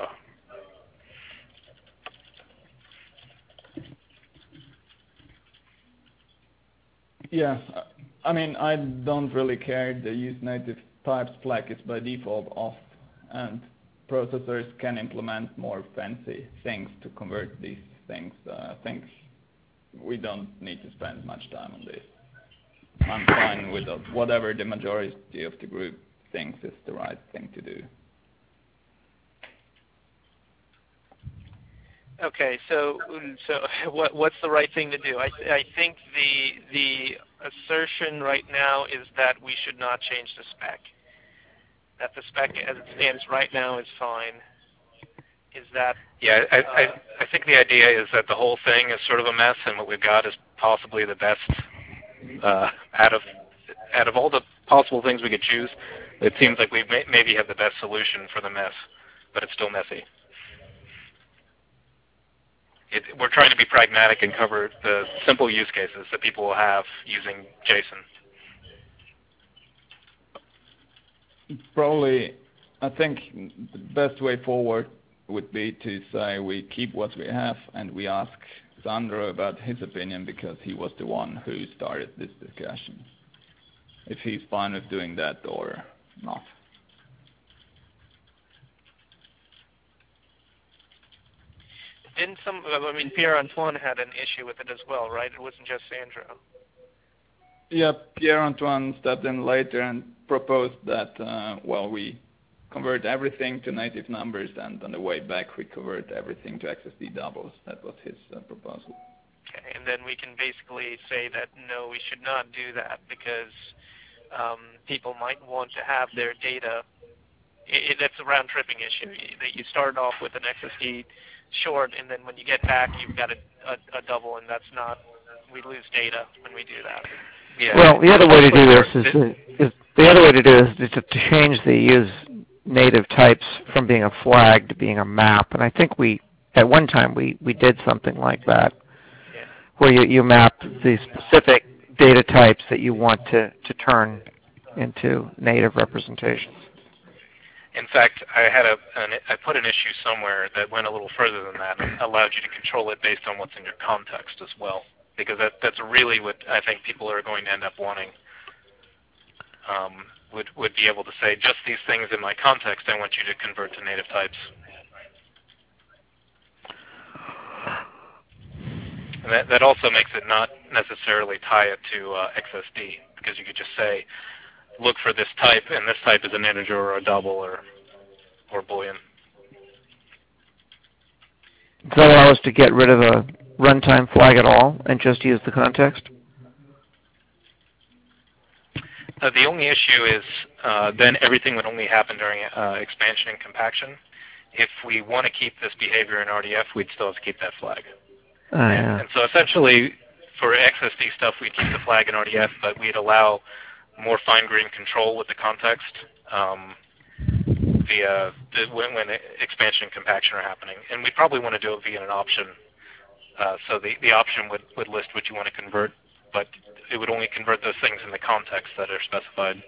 yeah, I mean, I don't really care. The use native types flag is by default off, and processors can implement more fancy things to convert these things. Uh, I think we don't need to spend much time on this. I'm fine with whatever the majority of the group thinks is the right thing to do. Okay, so so what what's the right thing to do? I I think the the assertion right now is that we should not change the spec. That the spec as it stands right now is fine. Is that yeah, I, uh, I I think the idea is that the whole thing is sort of a mess, and what we've got is possibly the best uh, out of out of all the possible things we could choose, it seems like we may, maybe have the best solution for the mess, but it's still messy. It, we're trying to be pragmatic and cover the simple use cases that people will have using JSON. Probably, I think the best way forward would be to say we keep what we have and we ask Sandro about his opinion because he was the one who started this discussion. If he's fine with doing that or not. Didn't some, I mean, Pierre-Antoine had an issue with it as well, right? It wasn't just Sandro. Yeah, Pierre-Antoine stepped in later and proposed that, uh, well, we convert everything to native numbers, and on the way back we convert everything to X S D doubles. That was his uh, proposal. Okay, and then we can basically say that, no, we should not do that because um, people might want to have their data. It, it, that's a round-tripping issue. That you start off with an X S D short, and then when you get back, you've got a, a, a double, and that's not, we lose data when we do that. Yeah. Well, the other way to do this is, is the other way to do this is to, to change the use native types from being a flag to being a map. And I think we, at one time, we, we did something like that, yeah. where you, you map the specific data types that you want to, to turn into native representations. In fact, I had a an, I put an issue somewhere that went a little further than that and allowed you to control it based on what's in your context as well, because that that's really what I think people are going to end up wanting. Um, would would be able to say just these things in my context. I want you to convert to native types. And that that also makes it not necessarily tie it to uh, X S D, because you could just say, look for this type, and this type is an integer or a double or or Boolean. Does that allow us to get rid of a runtime flag at all and just use the context? Uh, the only issue is uh, then everything would only happen during uh, expansion and compaction. If we want to keep this behavior in R D F, we'd still have to keep that flag. Oh, yeah. And, and so essentially, for X S D stuff, we'd keep the flag in R D F, but we'd allow more fine-grained control with the context um, via the, when, when expansion and compaction are happening. And we probably want to do it via an option. Uh, so the, the option would, would list what you want to convert, but it would only convert those things in the context that are specified.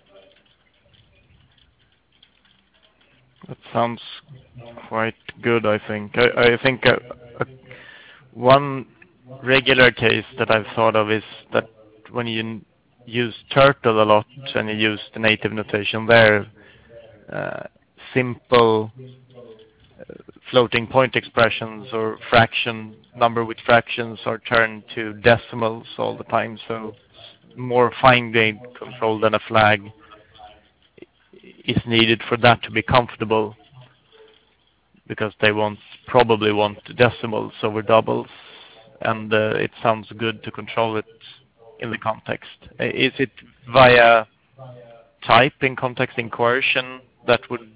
That sounds quite good, I think. I, I think uh, uh, one regular case that I've thought of is that when you use turtle a lot and you use the native notation there, uh, simple uh, floating point expressions or fraction number with fractions are turned to decimals all the time, so more fine-grained control than a flag is needed for that to be comfortable, because they want probably want decimals over doubles, and uh, it sounds good to control it in the context. Is it via type in context in coercion that would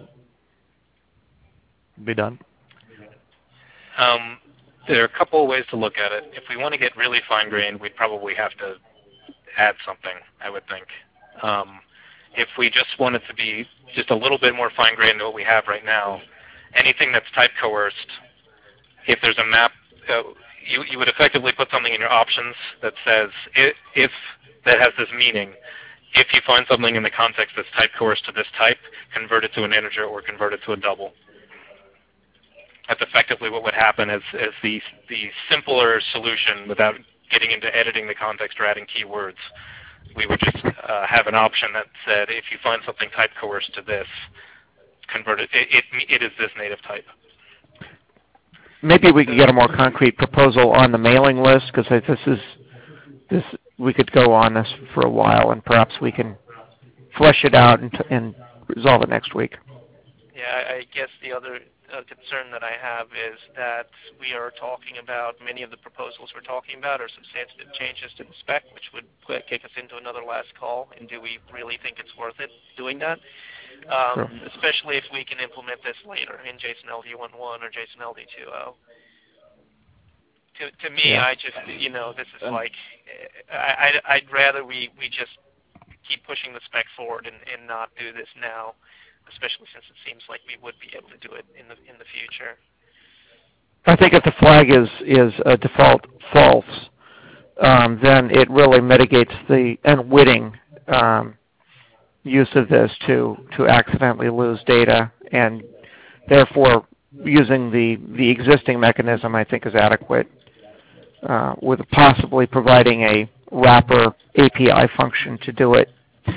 be done? Um, there are a couple of ways to look at it. If we want to get really fine-grained, we'd probably have to add something, I would think. Um, if we just want it to be just a little bit more fine-grained than what we have right now, anything that's type coerced, if there's a map, uh, you, you would effectively put something in your options that says, if, if that has this meaning, if you find something in the context that's type coerced to this type, convert it to an integer or convert it to a double. That's effectively what would happen as, as the, the simpler solution without getting into editing the context or adding keywords. We would just uh, have an option that said, if you find something type coerced to this, convert it. It, it, it is this native type. Maybe we could get a more concrete proposal on the mailing list, because this is this we could go on this for a while, and perhaps we can flesh it out and, and resolve it next week. Yeah, I guess the other uh, concern that I have is that we are talking about, many of the proposals we're talking about are substantive changes to the spec, which would kick us into another last call, and do we really think it's worth it doing that? Um, sure. Especially if we can implement this later in JSON L D one point one or JSON L D two point oh. to to me, Yeah. I just you know this is Um, like I I'd, I'd rather we we just keep pushing the spec forward and, and not do this now, especially since it seems like we would be able to do it in the in the future. I think if the flag is is a default false, um, then it really mitigates the unwitting um, use of this to to accidentally lose data, and therefore using the the existing mechanism I think is adequate, uh, with possibly providing a wrapper A P I function to do it,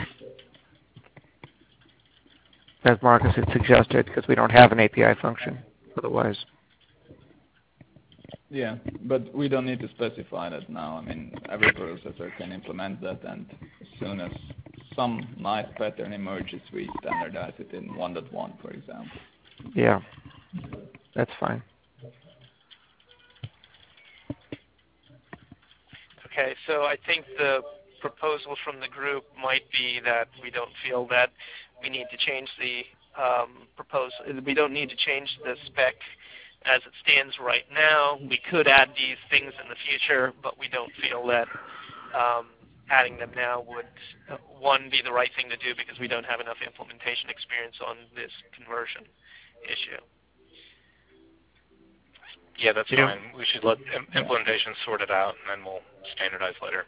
as Marcus had suggested, because we don't have an A P I function otherwise. Yeah, but we don't need to specify that now. I mean, every processor can implement that, and as soon as some nice pattern emerges, we standardize it in one point one, for example. Yeah, that's fine. Okay, so I think the proposal from the group might be that we don't feel that we need to change the um, proposal. We don't need to change the spec as it stands right now. We could add these things in the future, but we don't feel that um, adding them now would, uh, one, be the right thing to do because we don't have enough implementation experience on this conversion issue. Yeah, that's Yeah. fine. We should let im- implementation sort it out, and then we'll standardize later.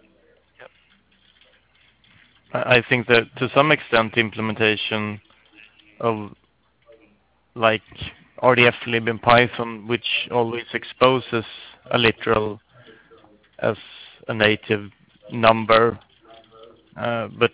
I I think that to some extent the implementation of like R D F lib in Python, which always exposes a literal as a native number, uh, but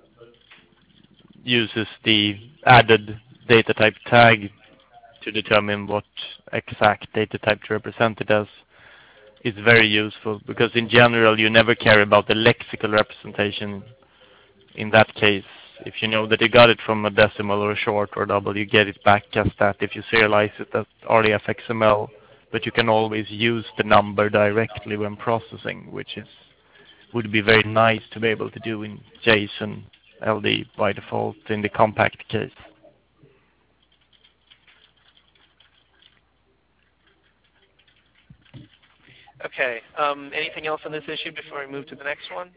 uses the added data type tag to determine what exact data type to represent it as, is very useful, because in general you never care about the lexical representation. In that case, if you know that you got it from a decimal or a short or double, you get it back as that if you serialize it as R D F X M L, but you can always use the number directly when processing, which is would be very nice to be able to do in JSON L D by default in the compact case. Okay, um, anything else on this issue before we move to the next one?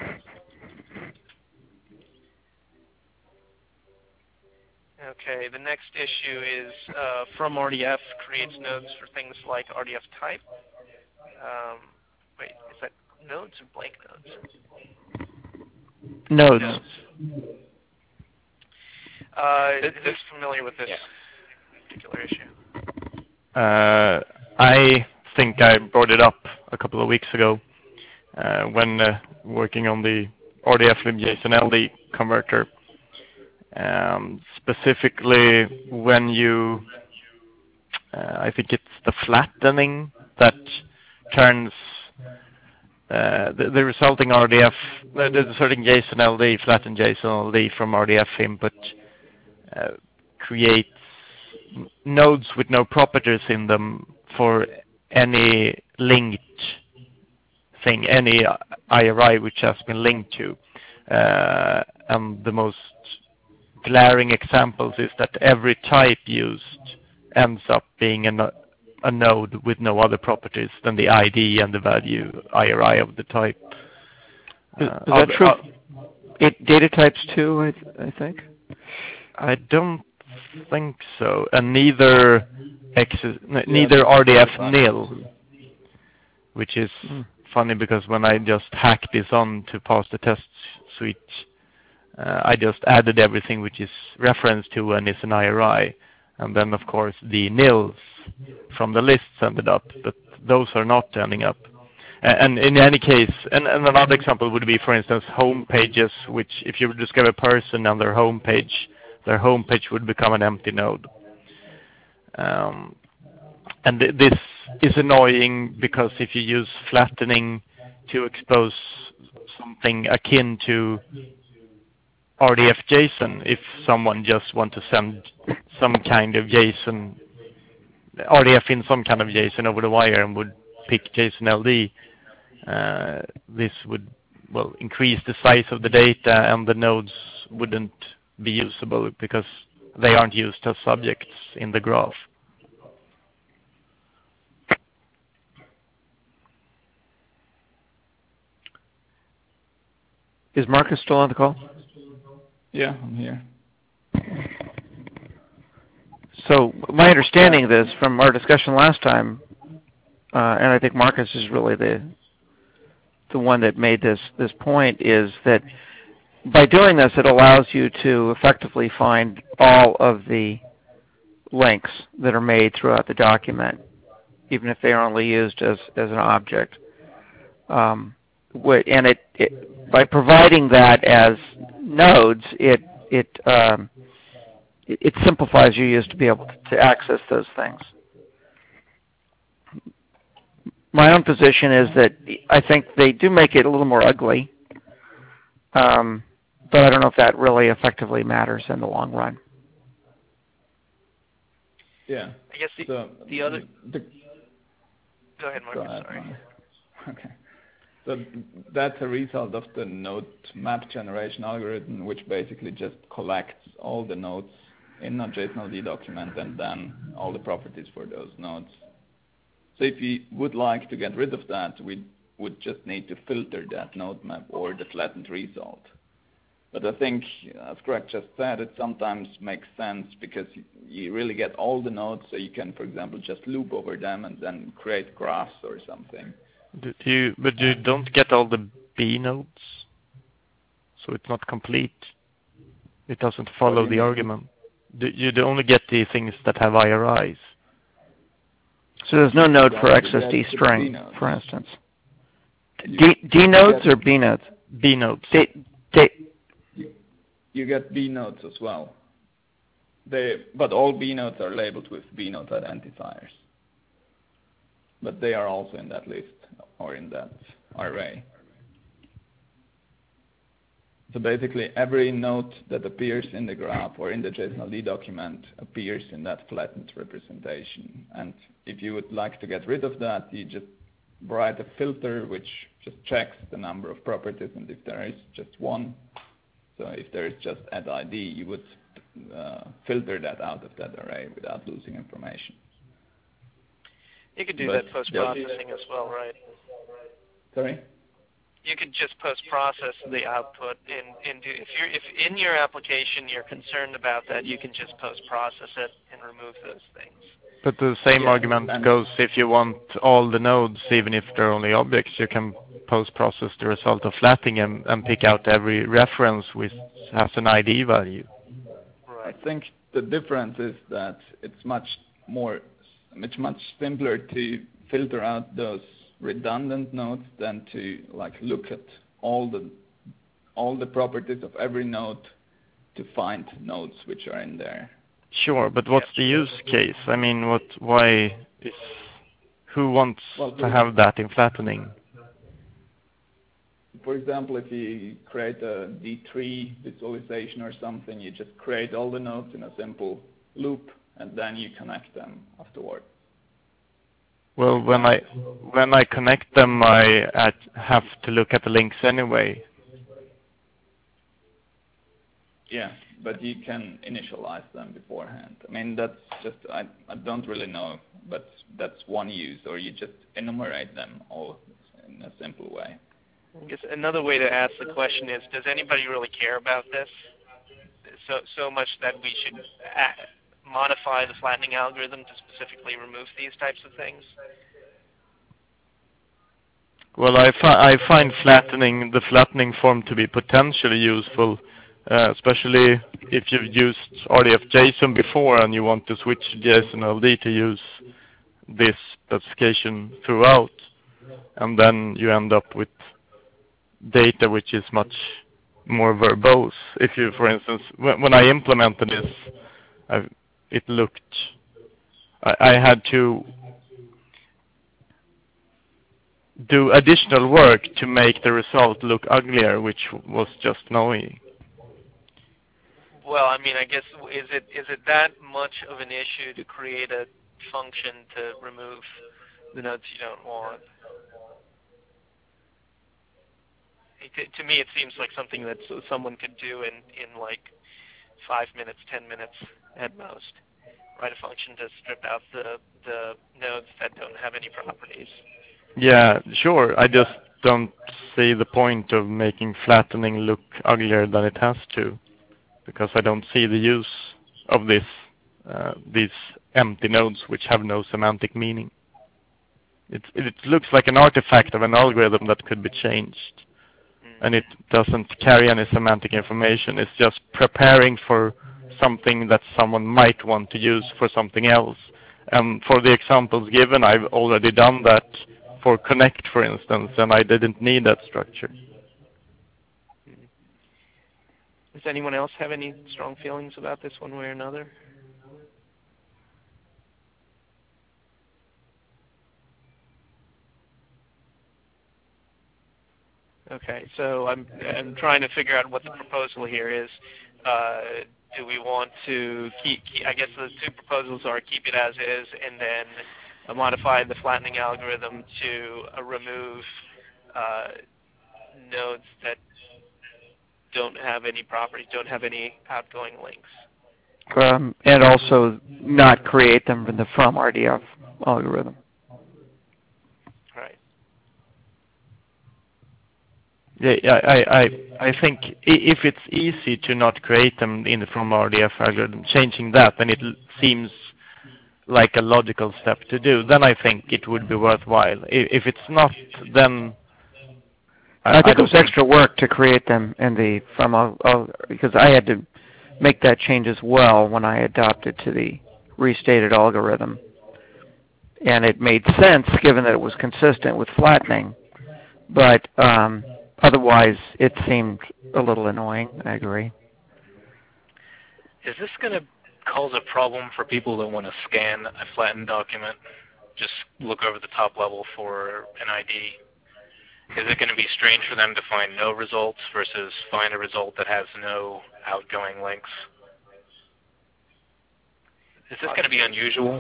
Okay, the next issue is uh, from R D F creates nodes for things like R D F type. Um, wait, is that nodes or blank nodes? Nodes. Nodes. Uh, This- is this familiar with this yeah. particular issue? Uh, I think I brought it up a couple of weeks ago uh, when uh, working on the R D F lib JSON L D converter. Um, specifically when you, uh, I think it's the flattening that turns uh, the, the resulting R D F, the, the resulting JSON L D, flattened JSON L D from R D F input uh, creates nodes with no properties in them for any linked thing, any I R I which has been linked to. Uh, and the most glaring examples is that every type used ends up being a, no a node with no other properties than the I D and the value I R I of the type. Is, Uh, is that true? uh, It data types too, I, th I think. I don't think so, and neither X is, n Yeah, neither R D F that's nil, true. which is Mm. funny because when I just hacked this on to pass the test suite, uh, I just added everything which is referenced to and is an I R I, and then of course the nils from the lists ended up, but those are not ending up. And in any case, and, and another example would be, for instance, home pages, which if you discover a person on their home page, their home page would become an empty node. Um, and th this is annoying because if you use flattening to expose something akin to R D F JSON, if someone just want to send some kind of JSON, R D F in some kind of JSON over the wire and would pick JSON L D, uh, this would, well, increase the size of the data and the nodes wouldn't be usable because they aren't used as subjects in the graph. is Marcus still on the call? Yeah, I'm here. So my understanding of this from our discussion last time, uh, and I think Marcus is really the the one that made this this point, is that by doing this, it allows you to effectively find all of the links that are made throughout the document, even if they are only used as as an object. Um, and it, it by providing that as nodes, it it um, it, it simplifies your use to be able to, to access those things. My own position is that I think they do make it a little more ugly, um, but I don't know if that really effectively matters in the long run. Yeah. I guess the, so, the other... The, go ahead, Marcus, go ahead, sorry. Mark. Okay. So that's a result of the node map generation algorithm, which basically just collects all the nodes in a JSON-L D document and then all the properties for those nodes. So if you would like to get rid of that, we would just need to filter that node map or the flattened result. But I think, as Greg just said, it sometimes makes sense because you really get all the nodes, so you can, for example, just loop over them and then create graphs or something. Do you, but you don't get all the B nodes, so it's not complete. It doesn't follow the mean? argument. Do you only get the things that have I R Is. So there's no node for X S D string, for instance. D, D nodes or B nodes? B nodes. D, D, you get B nodes as well. They, but all B nodes are labeled with B node identifiers. But they are also in that list or in that array. So basically every node that appears in the graph or in the JSON-L D document appears in that flattened representation. And if you would like to get rid of that, you just write a filter which just checks the number of properties, and if there is just one, so if there is just add I D, you would uh, filter that out of that array without losing information. You could do But that post-processing as well, right? Sorry? You could just post-process the output, and, and do, if you're if in your application you're concerned about that, you can just post-process it and remove those things. But the same yeah, argument goes if you want all the nodes, even if they're only objects, you can post-process the result of flattening and, and pick out every reference which has an I D value. Right. I think the difference is that it's much more, it's much simpler to filter out those redundant nodes than to like look at all the all the properties of every node to find nodes which are in there. Sure, but what's the use case? I mean, what? Why is who wants well, to have that in flattening? For example, if you create a D three visualization or something, you just create all the nodes in a simple loop, and then you connect them afterward. Well, when I when I connect them, I at, have to look at the links anyway. Yeah, but you can initialize them beforehand. I mean, that's just, I, I don't really know, but that's one use, or you just enumerate them all in a simple way. I guess another way to ask the question is, does anybody really care about this so so much that we should act, modify the flattening algorithm to specifically remove these types of things? Well, I, fi I find flattening the flattening form to be potentially useful, uh, especially if you've used R D F JSON before and you want to switch to JSON-L D to use this specification throughout, and then you end up with data which is much more verbose. If you, for instance, when, when I implemented this, I, it looked, I, I had to do additional work to make the result look uglier, which was just annoying. Well, I mean, I guess, is it is it that much of an issue to create a function to remove the nodes you don't want? It, to me, it seems like something that someone could do in, in like five minutes, ten minutes at most. Write a function to strip out the, the nodes that don't have any properties. Yeah, sure. I just don't see the point of making flattening look uglier than it has to, because I don't see the use of this uh, these empty nodes which have no semantic meaning. It it looks like an artifact of an algorithm that could be changed, and it doesn't carry any semantic information. It's just preparing for something that someone might want to use for something else. And for the examples given, I've already done that for Connect, for instance, and I didn't need that structure. Does anyone else have any strong feelings about this one way or another? Okay, so I'm I'm trying to figure out what the proposal here is. Uh, do we want to keep, keep? I guess the two proposals are keep it as is, and then uh, modify the flattening algorithm to uh, remove uh, nodes that don't have any properties, don't have any outgoing links. Um, and also not create them from the from R D F algorithm. Right. Yeah, I, I, I think if it's easy to not create them in the from R D F algorithm, changing that, then it seems like a logical step to do. Then I think it would be worthwhile. If it's not, then I, I think I it was extra work to create them in the from uh, because I had to make that change as well when I adopted to the restated algorithm, and it made sense given that it was consistent with flattening. But um, otherwise, it seemed a little annoying. I agree. Is this going to cause a problem for people that want to scan a flattened document? Just look over the top level for an I D. Is it going to be strange for them to find no results versus find a result that has no outgoing links? Is this going to be unusual?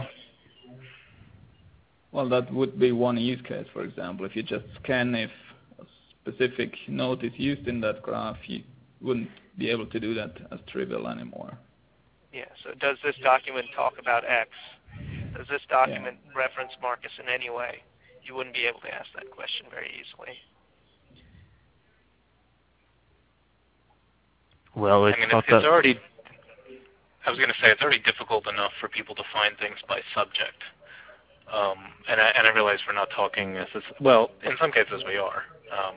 Well, that would be one use case, for example. If you just scan if a specific node is used in that graph, you wouldn't be able to do that as trivial anymore. Yeah, so does this document talk about X? Does this document yeah. reference Marcus in any way? You wouldn't be able to ask that question very easily. Well, it's I mean, not it's, it's that already, I was going to say, it's already difficult enough for people to find things by subject. Um, and, I, and I realize we're not talking, as this, well, in some cases we are. Um,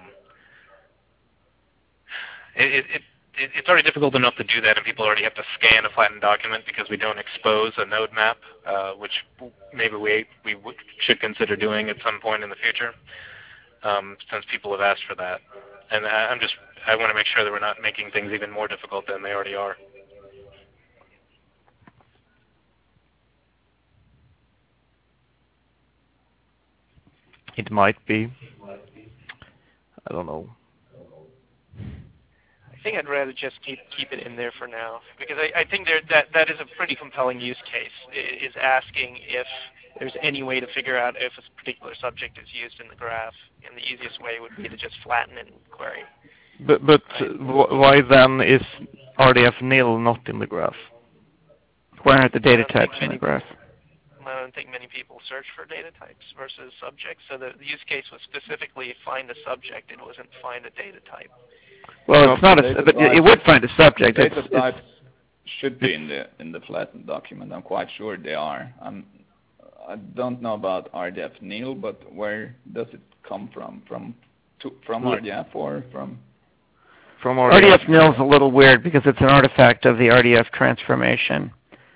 it, it, it, it's already difficult enough to do that, and people already have to scan a flattened document because we don't expose a node map, uh, which maybe we we w should consider doing at some point in the future, um, since people have asked for that. And I, I'm just I want to make sure that we're not making things even more difficult than they already are. It might be. I don't know. I think I'd rather just keep keep it in there for now, because I, I think there, that that is a pretty compelling use case, is asking if there's any way to figure out if a particular subject is used in the graph, and the easiest way would be to just flatten it and query. But but right. why then is R D F nil not in the graph? Why aren't the data types in the graph? I don't think many people search for data types versus subjects. So the, the use case was specifically find a subject. It wasn't find a data type. Well, well it's not a, but it would find a subject. The data it's, types it's, should be in the in the flattened document. I'm quite sure they are. I'm, I don't know about R D F nil, but where does it come from? From to, from R D F or from? From R D F. R D F nil is a little weird because it's an artifact of the R D F transformation.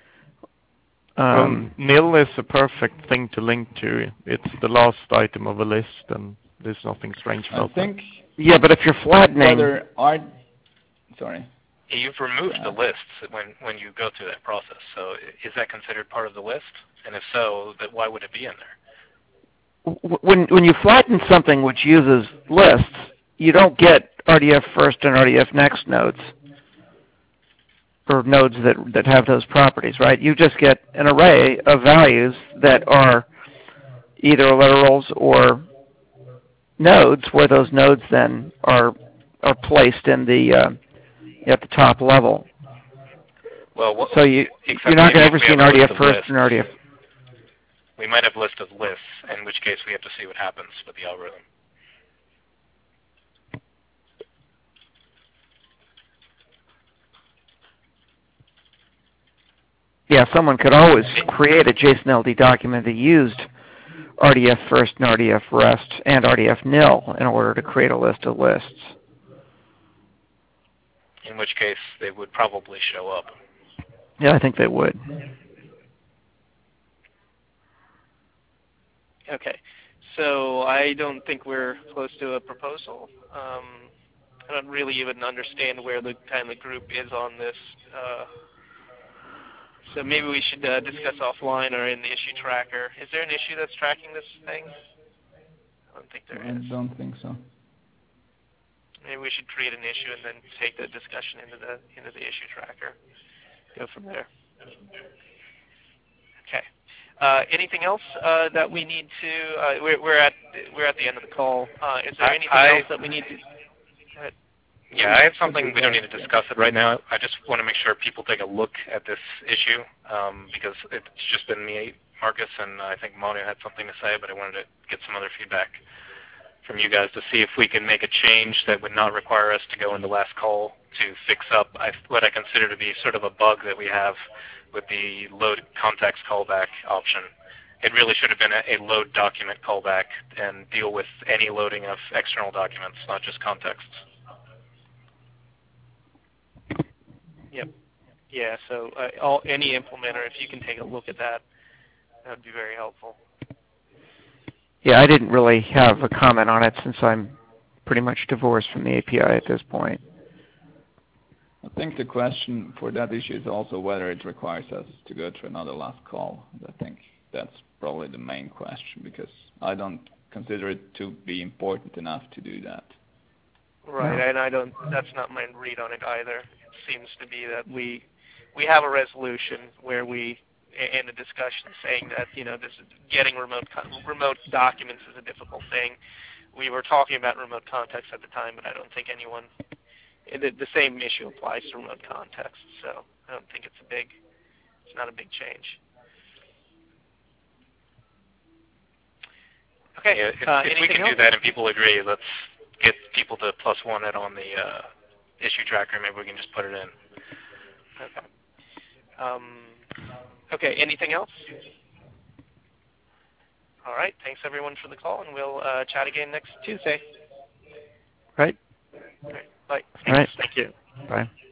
Um, well, nil is a perfect thing to link to. It's the last item of a list, and there's nothing strange about I think. that. Yeah, but if you're flattening, whether R, sorry. You've removed the lists when when you go through that process. So is that considered part of the list? And if so, then why would it be in there? When when you flatten something which uses lists, you don't get R D F first and R D F next nodes, or nodes that that have those properties, right? You just get an array of values that are either literals or nodes, where those nodes then are are placed in the uh, at the top level. Well, what, so you you're not going to ever see an R D F first and R D F. We might have list of lists, in which case we have to see what happens with the algorithm. Yeah, someone could always create a JSON-L D document that used R D F first and R D F rest and R D F nil in order to create a list of lists. In which case they would probably show up. Yeah, I think they would. Okay, so I don't think we're close to a proposal. Um, I don't really even understand where the kind of group is on this. Uh, so maybe we should uh, discuss offline or in the issue tracker. Is there an issue that's tracking this thing? I don't think there I is. don't think so. Maybe we should create an issue and then take the discussion into the into the issue tracker. Go from there. Okay. Uh, anything else uh, that we need to? Uh, we're, we're at we're at the end of the call. Uh, is there anything I, else that we need to? Go ahead. Yeah, I have something. We don't need to discuss it right now. I just want to make sure people take a look at this issue um, because it's just been me, Marcus, and I think Manu had something to say, but I wanted to get some other feedback from you guys to see if we can make a change that would not require us to go into last call to fix up I, what I consider to be sort of a bug that we have with the load context callback option. It really should have been a, a load document callback and deal with any loading of external documents, not just contexts. Yep. Yeah. So uh, all, any implementer, if you can take a look at that, that would be very helpful. Yeah, I didn't really have a comment on it since I'm pretty much divorced from the A P I at this point. I think the question for that issue is also whether it requires us to go through another last call. I think that's probably the main question because I don't consider it to be important enough to do that. Right, No. and I don't. That's not my read on it either. It seems to be that we we have a resolution where we in a discussion saying that you know this is getting remote remote documents is a difficult thing. We were talking about remote context at the time, but I don't think anyone. The, the same issue applies to remote context, so I don't think it's a big. It's not a big change. Okay. Yeah, if, uh, if we can else? do that and people agree, let's get people to plus one it on the uh, issue tracker. Maybe we can just put it in. Okay. Um, okay. Anything else? All right. Thanks everyone for the call, and we'll uh, chat again next Tuesday. Right. All right. Bye. All right. Thank you. Bye.